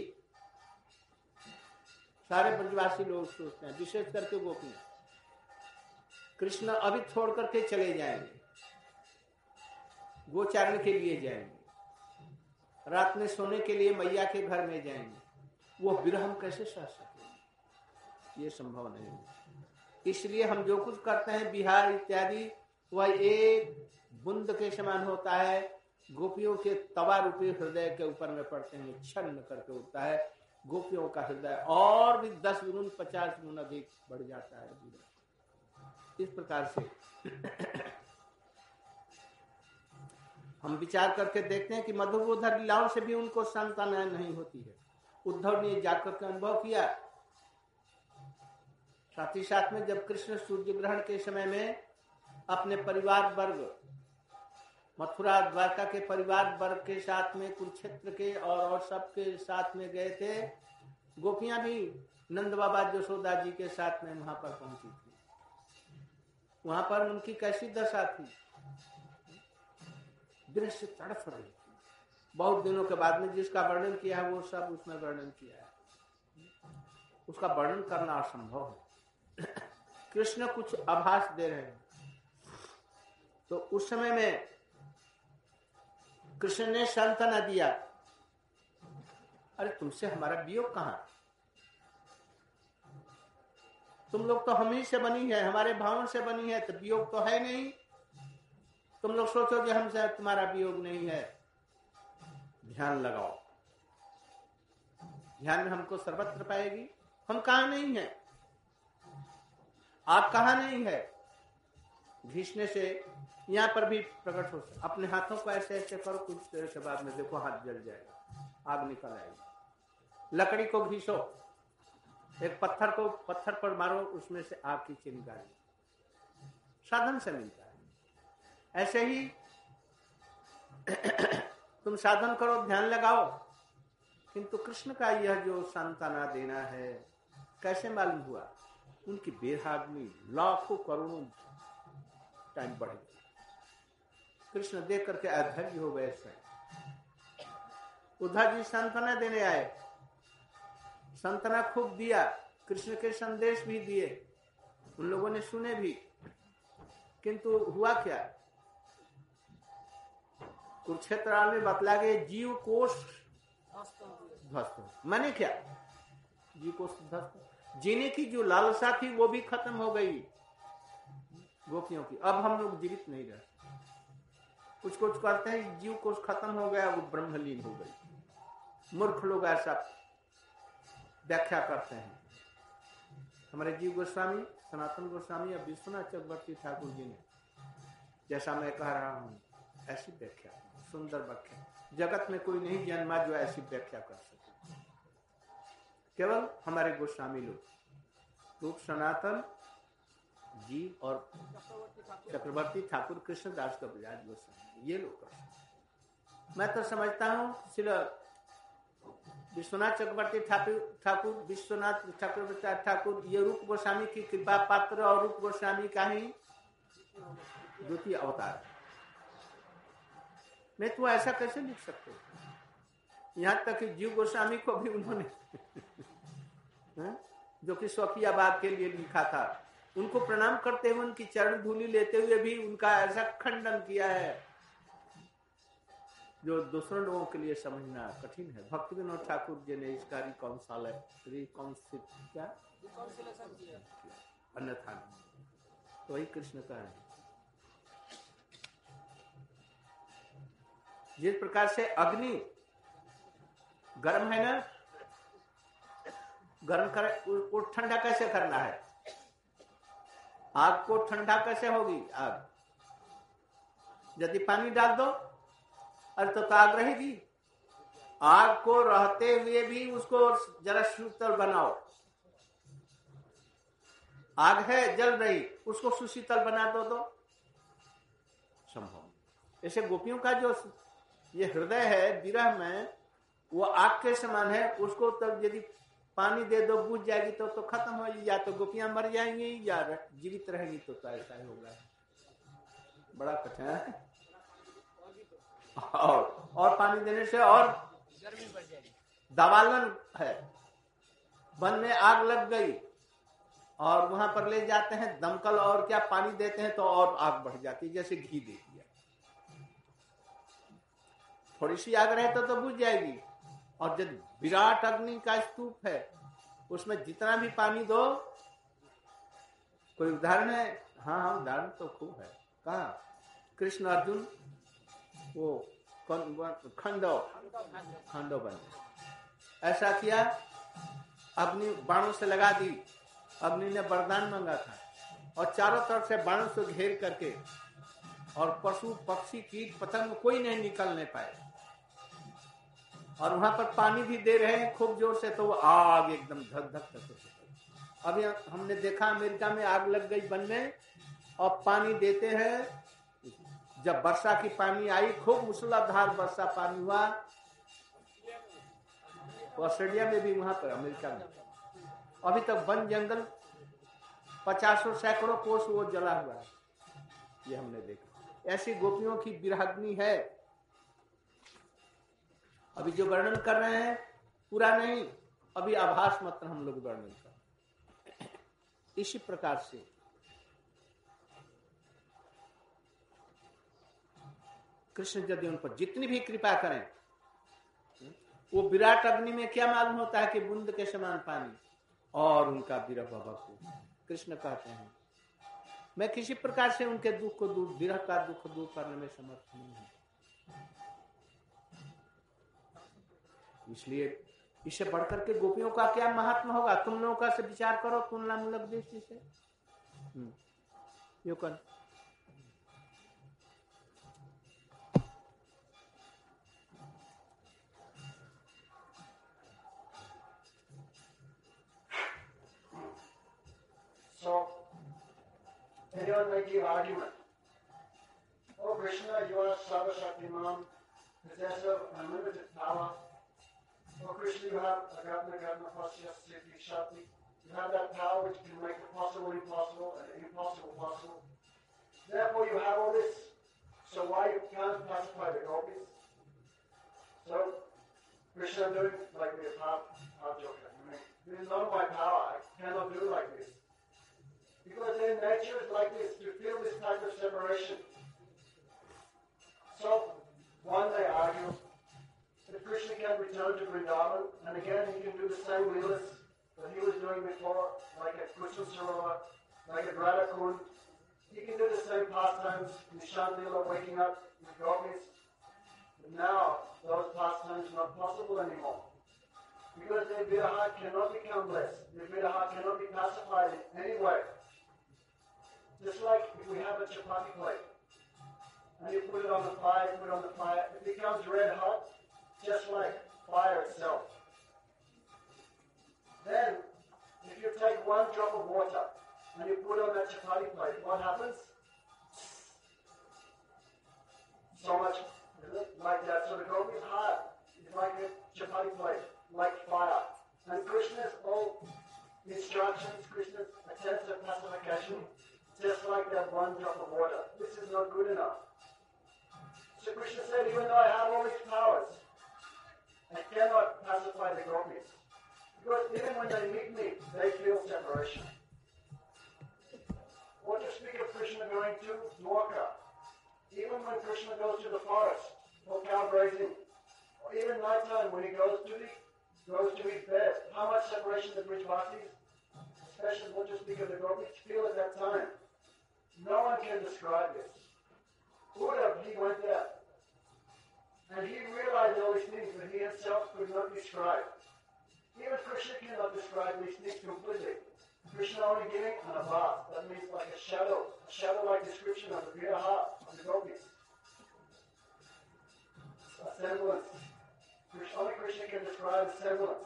सारे ब्रजवासी लोग सोचते हैं, विशेष करके गोपियां, कृष्ण अभी छोड़ करके चले जाएंगे, गोचारण के लिए जाएंगे, रात में सोने के लिए मैया के घर में जाएंगे, वो विरह हम कैसे सह सकेंगे? ये संभव नहीं है। इसलिए हम जो कुछ करते हैं बिहार इत्यादि, वह एक बूंद के समान होता है, गोपियों के तवा रूपी हृदय के ऊपर में पड़ते हैं, छन्न करके उठता है गोपियों का हृदय, और भी 10 गुण 50 गुण अधिक बढ़ जाता है। इस प्रकार से हम विचार करके देखते हैं कि मधुबोधर लीलाओं से भी उनको सांत्वना नहीं होती है। उद्धव ने जाकर के अनुभव किया, साथ ही साथ में जब कृष्ण सूर्य ग्रहण के समय में अपने परिवार वर्ग, मथुरा द्वारका के परिवार वर्ग के साथ में, कुरुक्षेत्र के और सब के साथ में गए थे, गोपियां भी नंद बाबा यशोदा जी के साथ में वहां पर पहुंची थी। वहां पर उनकी कैसी दशा थी, दृश्य तड़फ रही थी। बहुत दिनों के बाद में जिसका वर्णन किया है वो सब उसमें वर्णन किया है, उसका वर्णन करना असंभव है। कृष्ण कुछ आभास दे रहे हैं, तो उस समय में कृष्ण ने सांत्वना दिया, अरे तुमसे हमारा वियोग कहां, तुम लोग तो हम ही से बनी है, हमारे भावों से बनी है, तो वियोग तो है नहीं। तुम लोग सोचो कि हमसे तुम्हारा वियोग नहीं है, ध्यान लगाओ, ध्यान में हमको सर्वत्र पाएगी। हम कहां नहीं है, आप कहां नहीं है, घिसने से यहां पर भी प्रकट हो। अपने हाथों को ऐसे ऐसे करो, कुछ देर के बाद में देखो हाथ जल जाएगा, आग निकल आएगी। लकड़ी को घिसो, एक पत्थर पर मारो, उसमें से आग की चिंगारी साधन से मिलता है। ऐसे ही तुम साधन करो, ध्यान लगाओ, किंतु कृष्ण का यह जो सांत्वना देना है कैसे मालूम हुआ? उनकी बेहाग्नि लाखों करोड़ों टाइम बढ़ गई। कृष्ण देख करके अधैर्य हो गए। उद्धव जी सांत्वना देने आए, सांत्वना खूब दिया, कृष्ण के संदेश भी दिए, उन लोगों ने सुने भी, किंतु हुआ क्या? कुरुक्षेत्र में बतला गए जीव कोष ध्वस्त। माने क्या? जीव कोष ध्वस्त, जीने की जो लालसा थी वो भी खत्म हो गई गोपियों की। अब हम लोग जीवित नहीं रहे। कुछ कुछ करते हैं जीव कोष खत्म हो गया, वो ब्रह्मलीन हो गई। मूर्ख लोग ऐसा व्याख्या करते हैं। हमारे जीव गोस्वामी, सनातन गोस्वामी और विश्वनाथ चक्रवर्ती ठाकुर जी ने, जैसा मैं कह रहा हूं, ऐसी व्याख्या, सुंदर व्याख्या, जगत में कोई नहीं जन्मा जो ऐसी व्याख्या कर सके। केवल हमारे गोस्वामी लोग, रूप सनातन जी और चक्रवर्ती ठाकुर कृष्णदास कविराज गोस्वामी, ये लोग कर सकते। मैं तो समझता हूँ सिर्फ विश्वनाथ चक्रवर्ती ठाकुर विश्वनाथ चक्रवर्ती ठाकुर ये रूप गोस्वामी की कृपा पात्र और रूप गोस्वामी का ही द्वितीय अवतार। नहीं तो ऐसा कैसे लिख सकते? यहाँ तक कि जीव गोस्वामी को भी उन्होंने जो कि स्वकीयाबाद के लिए लिखा था, उनको प्रणाम करते हुए, उनकी चरण धूलि लेते हुए भी उनका ऐसा खंडन किया है जो दूसरों लोगों के लिए समझना कठिन है। भक्ति विनोद ठाकुर जी ने इसका अन्यथा तो वही कृष्ण का है। जिस प्रकार से अग्नि गर्म है ना, गर्म कर उसको ठंडा कैसे करना है? आग को ठंडा कैसे होगी? आग यदि पानी डाल दो अरे तो आग रहेगी। आग को रहते हुए भी उसको जरा शीतल बनाओ। आग है जल रही, उसको सुशीतल बना दो तो संभव। ऐसे गोपियों का जो ये हृदय है विरह में, वो आग के समान है। उसको तब यदि पानी दे दो बुझ जाएगी तो खत्म हो जाएगी, या तो गोपियां मर जाएंगी या जीवित रहेंगी। तो ऐसा ही होगा, बड़ा कठिन है। और पानी देने से और गर्मी बढ़ जाएगी। दवालन है, वन में आग लग गई और वहां पर ले जाते हैं दमकल और क्या पानी देते हैं तो और आग बढ़ जाती है, जैसे घी दे दिया। थोड़ी सी आग रहे तो बुझ जाएगी। और जब विराट अग्नि का स्तूप है, उसमें जितना भी पानी दो, कोई उदाहरण है? हाँ, उदाहरण तो खूब है। कहा कृष्ण अर्जुन वो खंडो बन ऐसा किया, अग्नि बाणों से लगा दी। अग्नि ने वरदान मांगा था और चारों तरफ से बाणों से घेर करके, और पशु पक्षी कीट पतंग कोई नहीं निकलने पाए। और वहां पर पानी भी दे रहे हैं खूब जोर से, तो वो आग एकदम धक धक धक। अभी हमने देखा अमेरिका में आग लग गई वन में, और पानी देते हैं। जब वर्षा की पानी आई, खूब मूसलाधार वर्षा पानी हुआ, ऑस्ट्रेलिया में भी, वहां पर अमेरिका में अभी तक वन जंगल 50 सैकड़ों कोस वो जला हुआ है। ये हमने देखा। ऐसी गोपियों की विरहाग्नि है। अभी जो वर्णन कर रहे हैं पूरा नहीं, अभी आभास मात्र हम लोग वर्णन कर। इसी प्रकार से कृष्ण यदि उन पर जितनी भी कृपा करें, वो विराट अग्नि में क्या मालूम होता है कि बूंद के समान पानी, और उनका विरह भक्ति। कृष्ण कहते हैं मैं किसी प्रकार से उनके दुख को दूर, विरह का दुख दूर करने में समर्थ नहीं हूं। इसलिए इससे बढ़कर के गोपियों का क्या महात्मा होगा, तुम लोगों का से विचार करो तुलनामूलक दृष्टि से। You can. So, anyone may give argument. Oh Krishna, you are Sarva Shaktiman, possessor of unlimited power. Oh Krishna, you have Agatna Gadna Pasya Siddhi Shakti. You have that power which can make the possible impossible and the impossible possible. Therefore you have all this. So why you can't pacify the gopis? So Krishna doing like this, half joker. This is not my power. I cannot do like this. Because their nature is like this, to feel this type of separation. So one may argue that Krishna can return to Vrindavan, and again he can do the same leelas that he was doing before, like at Krishna Sarovar, like at Radha Kund. He can do the same pastimes in Shandila, waking up with gopis. But now, those pastimes are not possible anymore. Because their viraha cannot become less. Their viraha cannot be pacified in any way. Just like if we have a chapati plate, and you put it on the fire, it becomes red hot, just like fire itself. Then, if you take one drop of water and you put it on that chapati plate, what happens? So much, like that. So the gopi is hard. It's like a chapati plate, like fire. And Krishna's all instructions, Krishna's attempts at pacification, just like that one drop of water. This is not good enough. So Krishna said, even though I have all these powers, I cannot pacify the gopis. Because even when they meet me, they feel separation. What to speak of Krishna going to Dwarka? Even when Krishna goes to the forest for cow grazing, or even nighttime when he goes to his bed, how much separation the Brijvasis, especially what to speak of the gopis, feel at that time. No one can describe this. Uddhav, he went there. And he realized all these things that he himself could not describe. Even Krishna cannot describe these things completely. Krishna only giving an abhas, that means like a shadow-like description of the viraha of the gopis. A semblance. Only Krishna can describe a semblance.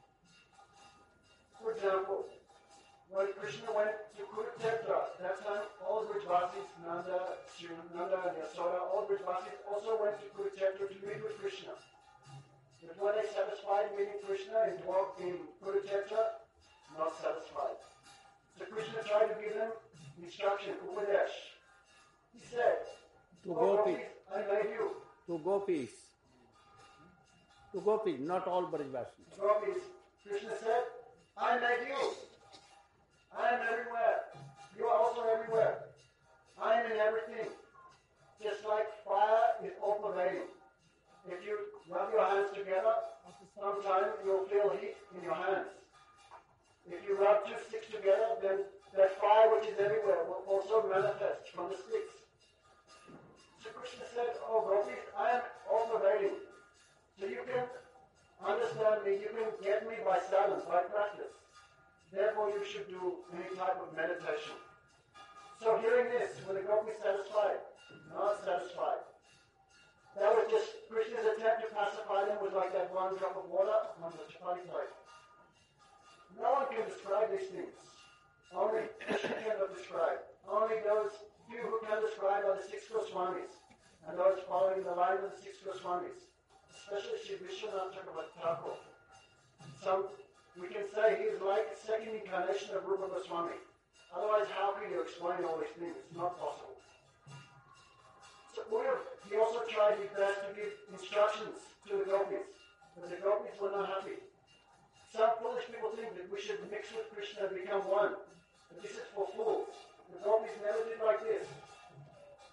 For example, when Krishna went to Kurukshetra, that time all the Brijvasis, Nanda, Nanda and Yasoda, all the Brijvasis also went to Kurukshetra to meet with Krishna. But when they satisfied meeting Krishna in Kurukshetra, not satisfied. So Krishna tried to give them instruction, Upadesh. He said, To gopis. I made you. To gopis. To gopis, not all Brijvasis. Gopis. Krishna said, I made you. I am everywhere. You are also everywhere. I am in everything. Just like fire is all pervading. If you rub your hands together, sometimes you'll feel heat in your hands. If you rub two sticks together, then that fire which is everywhere will also manifest from the sticks. So Krishna said, oh gopis, I am all pervading. So you can understand me, you can get me by silence, by practice. Therefore you should do any type of meditation. So hearing this, were the gopis satisfied? Not satisfied. That was just Krishna's attempt to pacify them was like that one drop of water on the chapati plate. No one can describe these things. Only Krishna cannot describe. Only those few who can describe are the six Goswamis and those following the line of the six Goswamis, especially Sri Vishwanath Chakravarti Thakur. We can say he is like the second incarnation of Rupa Goswami. Otherwise, how can you explain all these things? It's not possible. So he also tried his best to give instructions to the gopis, but the gopis were not happy. Some foolish people think that we should mix with Krishna and become one. But this is for fools. The gopis never did like this.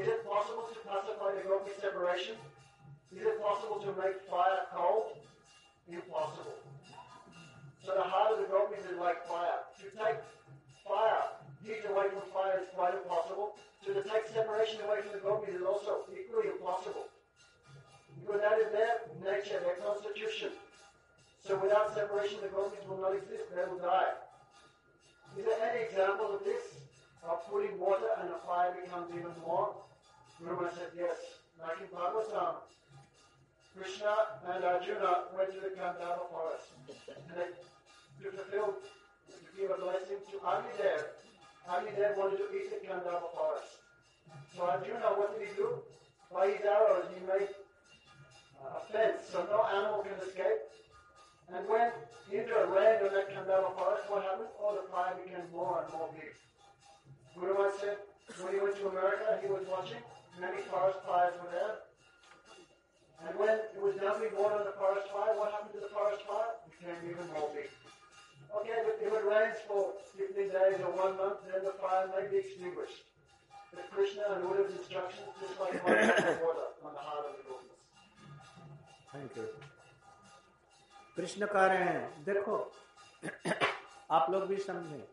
Is it possible to pacify the gopi separation? Is it possible to make fire cold? Impossible. So the heart of the gopis is like fire. To take fire, heat away from fire is quite impossible. To take separation away from the gopis is also equally impossible. Because that is their nature, their constitution. So without separation, the gopis will not exist, they will die. Is there any example of this? Of putting water and the fire becomes even more? Brahma said yes. Like in Bhagavatam, Krishna and Arjuna went to the Gandhava forest. And they, to fulfill, to give a blessing to Agnidev. Agnidev wanted to eat the Gandhava forest. So Arjuna, what did he do? By his arrows, he made a fence so no animal can escape. And when Indra landed on that Gandhava forest, what happened? Oh, the fire became more and more big. Guru Maharaj said, when he went to America, he was watching. Many forest fires were there. And when it was dumping water on the forest fire, what happened to the forest fire? It became even more big. Okay, but if it rains for 15 days or 1 month, then the fire may be extinguished. But Krishna and Uddhav's instructions, just like water on the heart of the gopis. Thank you. Krishna कह रहे हैं, देखो आप लोग भी समझें,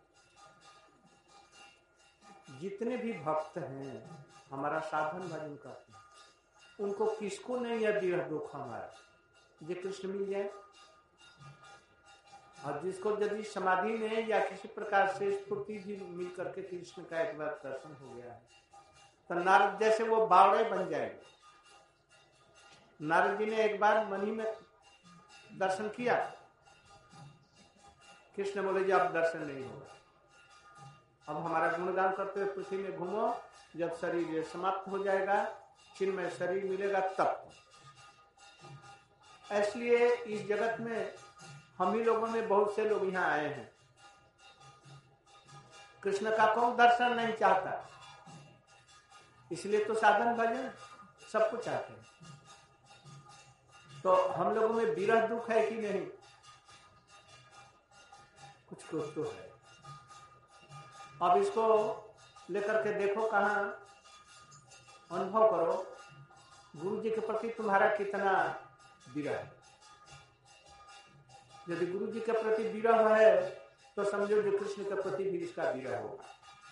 जितने भी भक्त हैं हमारा साधन भजन करते हैं, उनको किसको नहीं है विरह दुख हमारा, ये कृष्ण मिल जाए। और जिसको यदि समाधि में या किसी प्रकार से स्फूर्ति भी मिल करके कृष्ण का एक बार दर्शन हो गया है, तो नारद जैसे वो बावड़े बन जाएंगे। नारद जी ने एक बार मनी में दर्शन किया, कृष्ण बोले जी अब दर्शन नहीं होगा, अब हमारा गुणगान करते हुए पृथ्वी में घूमो, जब शरीर ये समाप्त हो जाएगा, चिन्मय शरीर मिलेगा तब। इसलिए इस जगत में हम ही लोगों में बहुत से लोग यहाँ आए हैं। कृष्ण का कौन दर्शन नहीं चाहता, इसलिए तो साधन भजन सब कुछ चाहते हैं। तो हम लोगों में विरह दुख है कि नहीं? कुछ कुछ तो है। अब इसको लेकर के देखो, कहाँ अनुभव करो, गुरु जी के प्रति तुम्हारा कितना विरह है। यदि गुरु जी के प्रति विरह है तो समझो जो कृष्ण के प्रति भी इसका विरह होगा।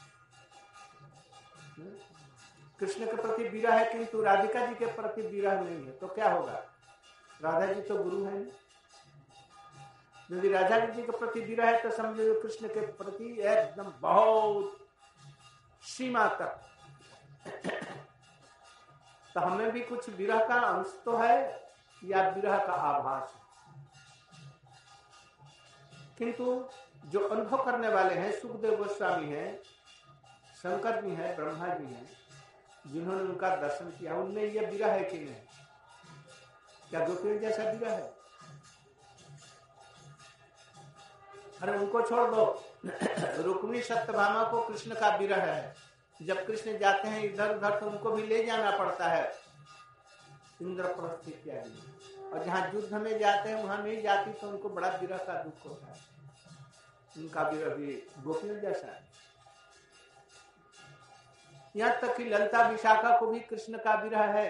कृष्ण के प्रति विरह है किंतु राधिका जी के प्रति विरह नहीं है, तो क्या होगा? राधा जी तो गुरु है। यदि राधा जी के प्रति विरह है तो समझो कृष्ण के प्रति एकदम बहुत सीमा तक। तो हमें भी कुछ विरह का अंश तो है या विरह का आभास है, किंतु जो अनुभव करने वाले हैं, सुखदेव गोस्वामी हैं, शंकर जी हैं, ब्रह्मा जी हैं, जिन्होंने उनका दर्शन किया, उनमें यह विरह है कि नहीं? क्या गोपियों जैसा विरह है? अरे उनको छोड़ दो, रुक्मिणी सत्यभामा को कृष्ण का विरह है। जब कृष्ण जाते हैं इधर उधर तो उनको भी ले जाना पड़ता है, इंद्रप्रस्थ इत्यादि। और जहाँ युद्ध में जाते हैं वहां नहीं जाती तो उनको बड़ा विरह का दुख होता है। उनका विरह भी गोपियों जैसा है। यहाँ तक कि ललिता विशाखा को भी कृष्ण का विरह है,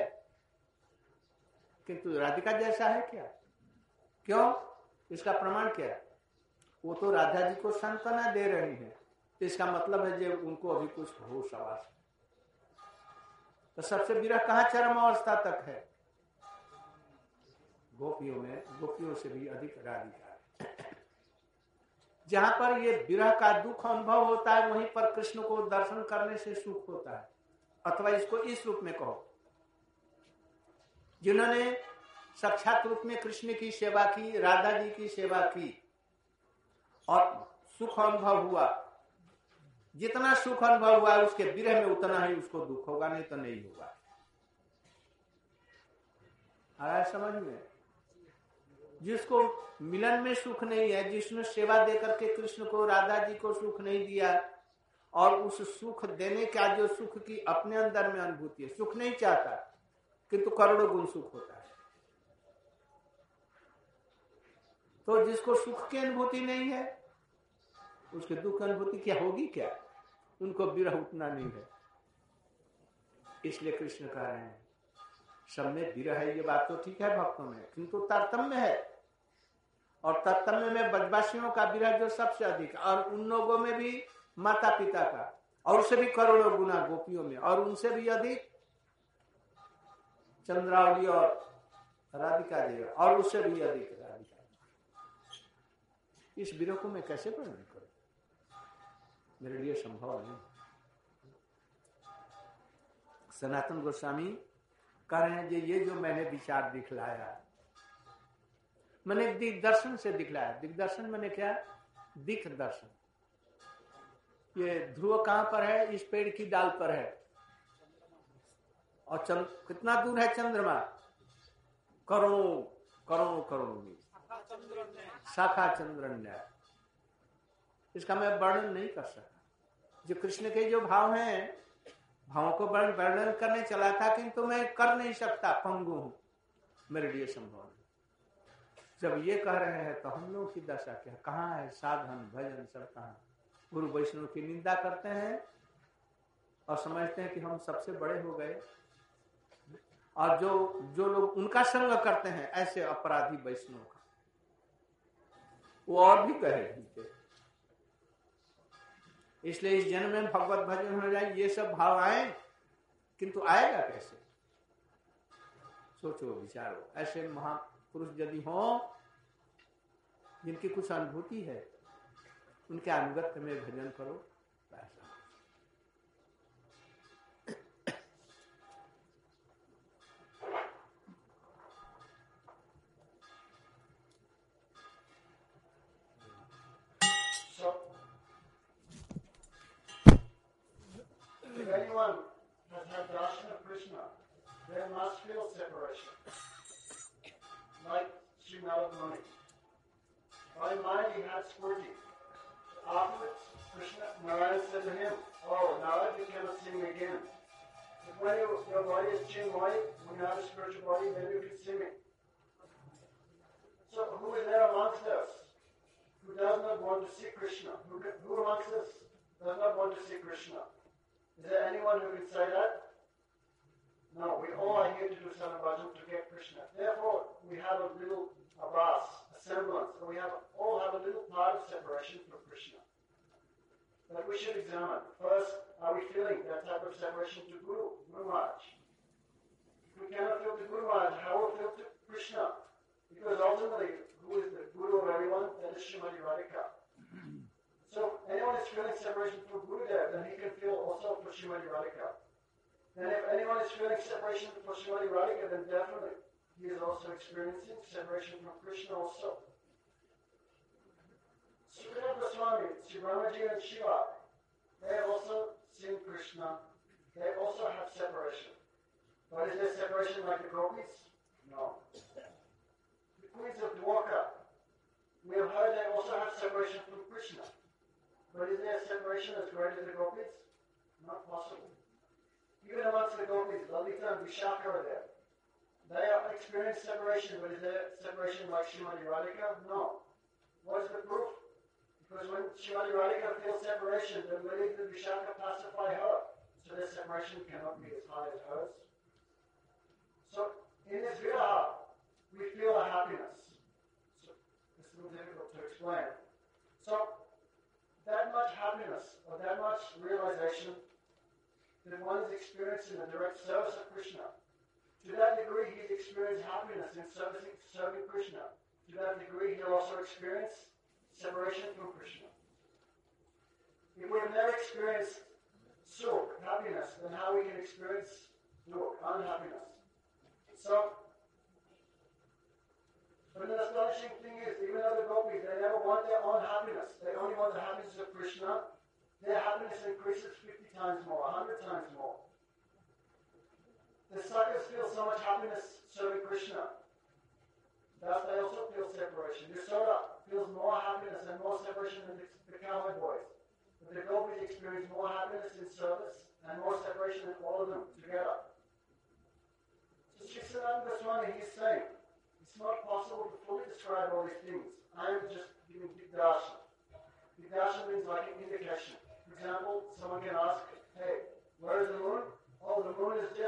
किंतु राधिका जैसा है क्या? क्यों? इसका प्रमाण क्या है? वो तो राधा जी को सांत्वना दे रही है, तो इसका मतलब है जो उनको अभी कुछ होश आवास। तो सबसे विरह कहाँ चरम अवस्था तक है? गोपियों में, गोपियों से भी अधिक राधिका। जहां पर ये विरह का दुख अनुभव होता है वहीं पर कृष्ण को दर्शन करने से सुख होता है। अथवा इसको इस रूप में कहो, जिन्होंने साक्षात रूप में कृष्ण की सेवा की, राधा जी की सेवा की और सुख अनुभव हुआ, जितना सुख अनुभव हुआ उसके विरह में उतना ही उसको दुख होगा, नहीं तो नहीं होगा। आ रहा है समझ में? जिसको मिलन में सुख नहीं है, जिसने सेवा देकर के कृष्ण को, राधा जी को सुख नहीं दिया, और उस सुख देने का जो सुख की अपने अंदर में अनुभूति है, सुख नहीं चाहता किंतु करोड़ों गुण सुख होता है। तो जिसको सुख की अनुभूति नहीं है उसके दुख की अनुभूति क्या होगी? क्या? उनको विरह उतना नहीं है। इसलिए कृष्ण कह रहे हैं सब में विरह है, ये बात तो ठीक है भक्तों में, किंतु तारतम्य है। और तारतम्य में ब्रजवासियों का विरह जो सबसे अधिक, और उन लोगों में भी माता पिता का, और उससे भी करोड़ों गुना गोपियों में, और उनसे भी अधिक चंद्रावली और राधिका देव, और उससे भी अधिक राधिका। इस विरह को मैं कैसे वर्णन करूं, मेरे लिए संभव नहीं। सनातन गोस्वामी कह रहे हैं ये जो मैंने विचार दिखलाया, मैंने दिग्दर्शन से दिखलाया। दिग्दर्शन मैंने क्या, दिख दर्शन। ये ध्रुव कहां पर है, इस पेड़ की डाल पर है, और कितना दूर है चंद्रमा, करोड़ों करोड़ों करोड़ों मील, शाखा चंद्रन्य। इसका मैं वर्णन नहीं कर सकता। जो कृष्ण के जो भाव हैं, भावों को वर्णन करने चला था, किंतु मैं कर नहीं सकता, पंगु हूं, मेरे लिए संभव नहीं। जब ये कह रहे हैं तो हम लोग की दशा क्या, कहाँ है साधन भजन सब कहाँ। गुरु वैष्णव की निंदा करते हैं और समझते हैं कि हम सबसे बड़े हो गए, और जो लोग उनका संग करते हैं ऐसे अपराधी वैष्णव का, वो और भी गहरे ढूंढते। इसलिए इस जन्म में भगवत भजन हो जाए, ये सब भाव आए, किंतु आएगा कैसे, सोचो विचारो। ऐसे महापुरुष यदि हो जिनकी कुछ अनुभूति है, उनके अनुगत्य में भजन करो, ऐसा। If anyone has had darshan of Krishna, they must feel separation. Like Sri Narad Muni. By mind he had Spurti. Afterwards, Krishna Narayana said to him, "Oh, Narad, you cannot see me again. If when your body is chinmoy, when you have a spiritual body, then you can see me." So who is there amongst us who does not want to see Krishna? Who amongst us does not want to see Krishna? Is there anyone who can say that? No, we all are here to do Sarabhajan to get Krishna. Therefore, we have a little abhas, a semblance, and we all have a little part of separation from Krishna. That we should examine. First, are we feeling that type of separation to Guru Maharaj? If we cannot feel to Guru Maharaj, how will we feel to Krishna? Because ultimately, who is the Guru of everyone? That is Srimati Radhika. So, anyone is feeling separation from Gurudev, then he can feel also for Srimati Radhika. And if anyone is feeling separation for Srimati Radhika, then definitely he is also experiencing separation from Krishna also. Sukadeva Goswami, Sri Brahmaji and Shiva, they have also seen Krishna. They also have separation. But is there separation like the gopis? No. The queens of Dwarka, we have heard they also have separation from Krishna. But is there a separation as great as the gopis? Not possible. Even amongst the gopis, Lalita and Vishaka are there. They are experiencing separation, but is there separation like Srimati Radhika? No. What is the proof? Because when Srimati Radhika feels separation, then Lalita and Vishaka pacify her. So their separation cannot be as high as hers. So in this viraha, we feel a happiness. So it's a little difficult to explain. So that much happiness, or that much realization that one is experiencing the direct service of Krishna. To that degree, he's experienced happiness in serving Krishna. To that degree, he'll also experience separation from Krishna. If we've never experienced sukh, happiness, then how we can experience dukh, unhappiness? So, but the astonishing thing is, even though the gopis, they never want their own happiness. They only want the happiness of Krishna. Their happiness increases 50 times more, 100 times more. The sakas feel so much happiness serving Krishna. Thus they also feel separation. Yashoda feels more happiness and more separation than the cowherd boys. But the gopis experience more happiness in service and more separation than all of them together. So Sri Sanatana Goswami, he's saying, it's not possible to fully describe all these things. I am just giving Digdarshan. Digdarshan means like an indication. For example, someone can ask, hey, where is the moon? Oh, the moon is there.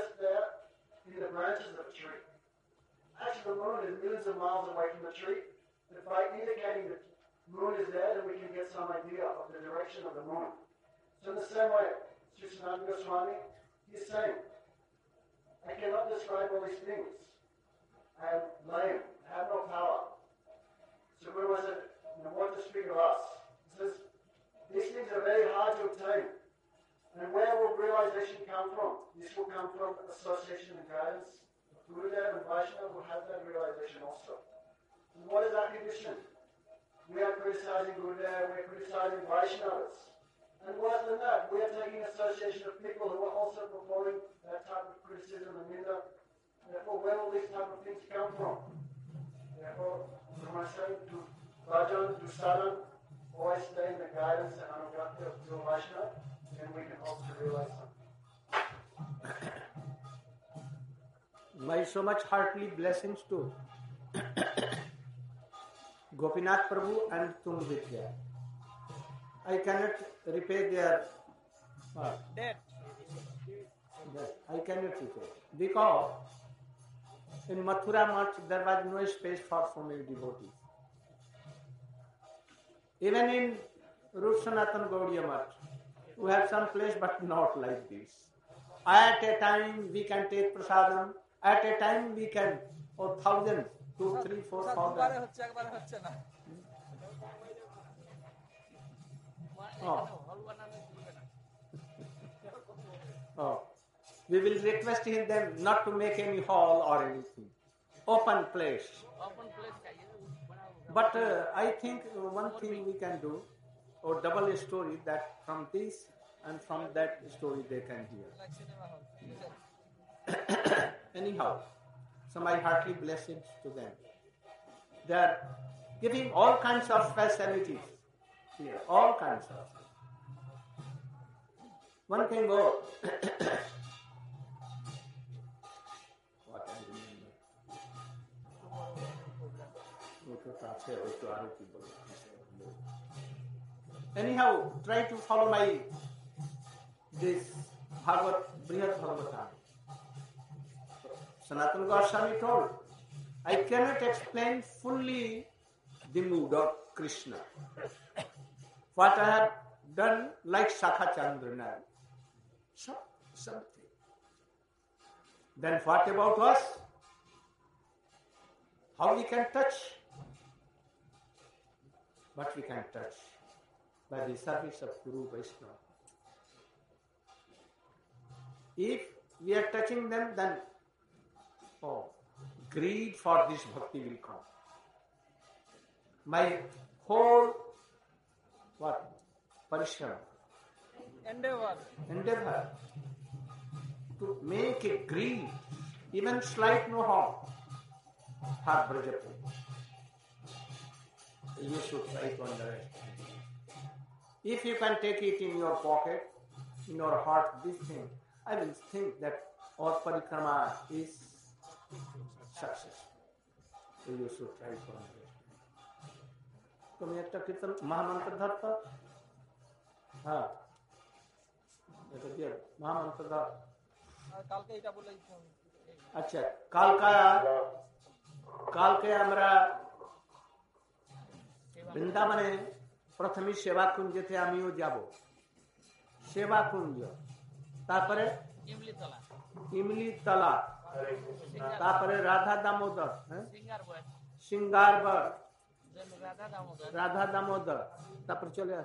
millions of miles away from the tree, but by indicating the moon is there, then we can get some idea of the direction of the moon. So in the same way, Sri Sanatana Goswami, he's saying, I cannot describe all these things. I am lame, I have no power. So Guru said, what to speak of us? He says, these things are very hard to obtain. And where will realization come from? This will come from association and guidance. Gurudev and Vaishnava will have that realization also. And what is our condition? We are criticizing Gurudev, we are criticizing Vaishnavas. And worse than that, we are taking association of people who are also performing that type of criticism and ninda. Therefore, where will these type of things come from? Therefore, when I say to Bhajan, to sadhan, always stay in the guidance and anugrahya of Guru Vaishnava, then we can hope to realize something. My so much heartily blessings to Gopinath Prabhu and Tung Vidya. I cannot repay their Dead. I cannot repay because in Mathura Much there was no space for so many devotees. Even in Rup Sanatana Gaudiya Much, we have some place but not like this. At a time we can take prasadam. At a time we can, 1,000, 2, 3, 4, 1,000. Oh. We will request them not to make any hall or anything. Open place. But I think one thing we can do, or double a story that from this and from that story they can hear. Anyhow, so my heartily blessings to them. They are giving all kinds of facilities here, all kinds of. One can go. What I remember. Anyhow, try to follow my this Bhagavad Brihad Bhagavatam. Sanatana Goswami told, I cannot explain fully the mood of Krishna. What I have done like Sakha Chandrana. Something. Then what about us? How we can touch? What we can touch? By the service of Guru Vaishnava. If we are touching them, then greed for this bhakti will come. My whole parishram, endeavor to make a greed, even slight no harm, for Brajapati. You should try to understand. If you can take it in your pocket, in your heart, this thing, I will think that our parikrama is successful. So you should try to understand. তুমি একটা কীর্তন মহামন্ত্র ধরতো হ্যাঁ এটা দিয়ে মহামন্ত্র ধর কালকে এটা বলে আচ্ছা কালকে আমরা বৃন্দাবনে প্রথমে সেবা কুঞ্জতে আমিও যাব সেবা কুঞ্জ তারপরে ইমলিতলা তারপরে রাধা দামোদর সিঙ্গারবর রাধা দামোদর তারপরে চলে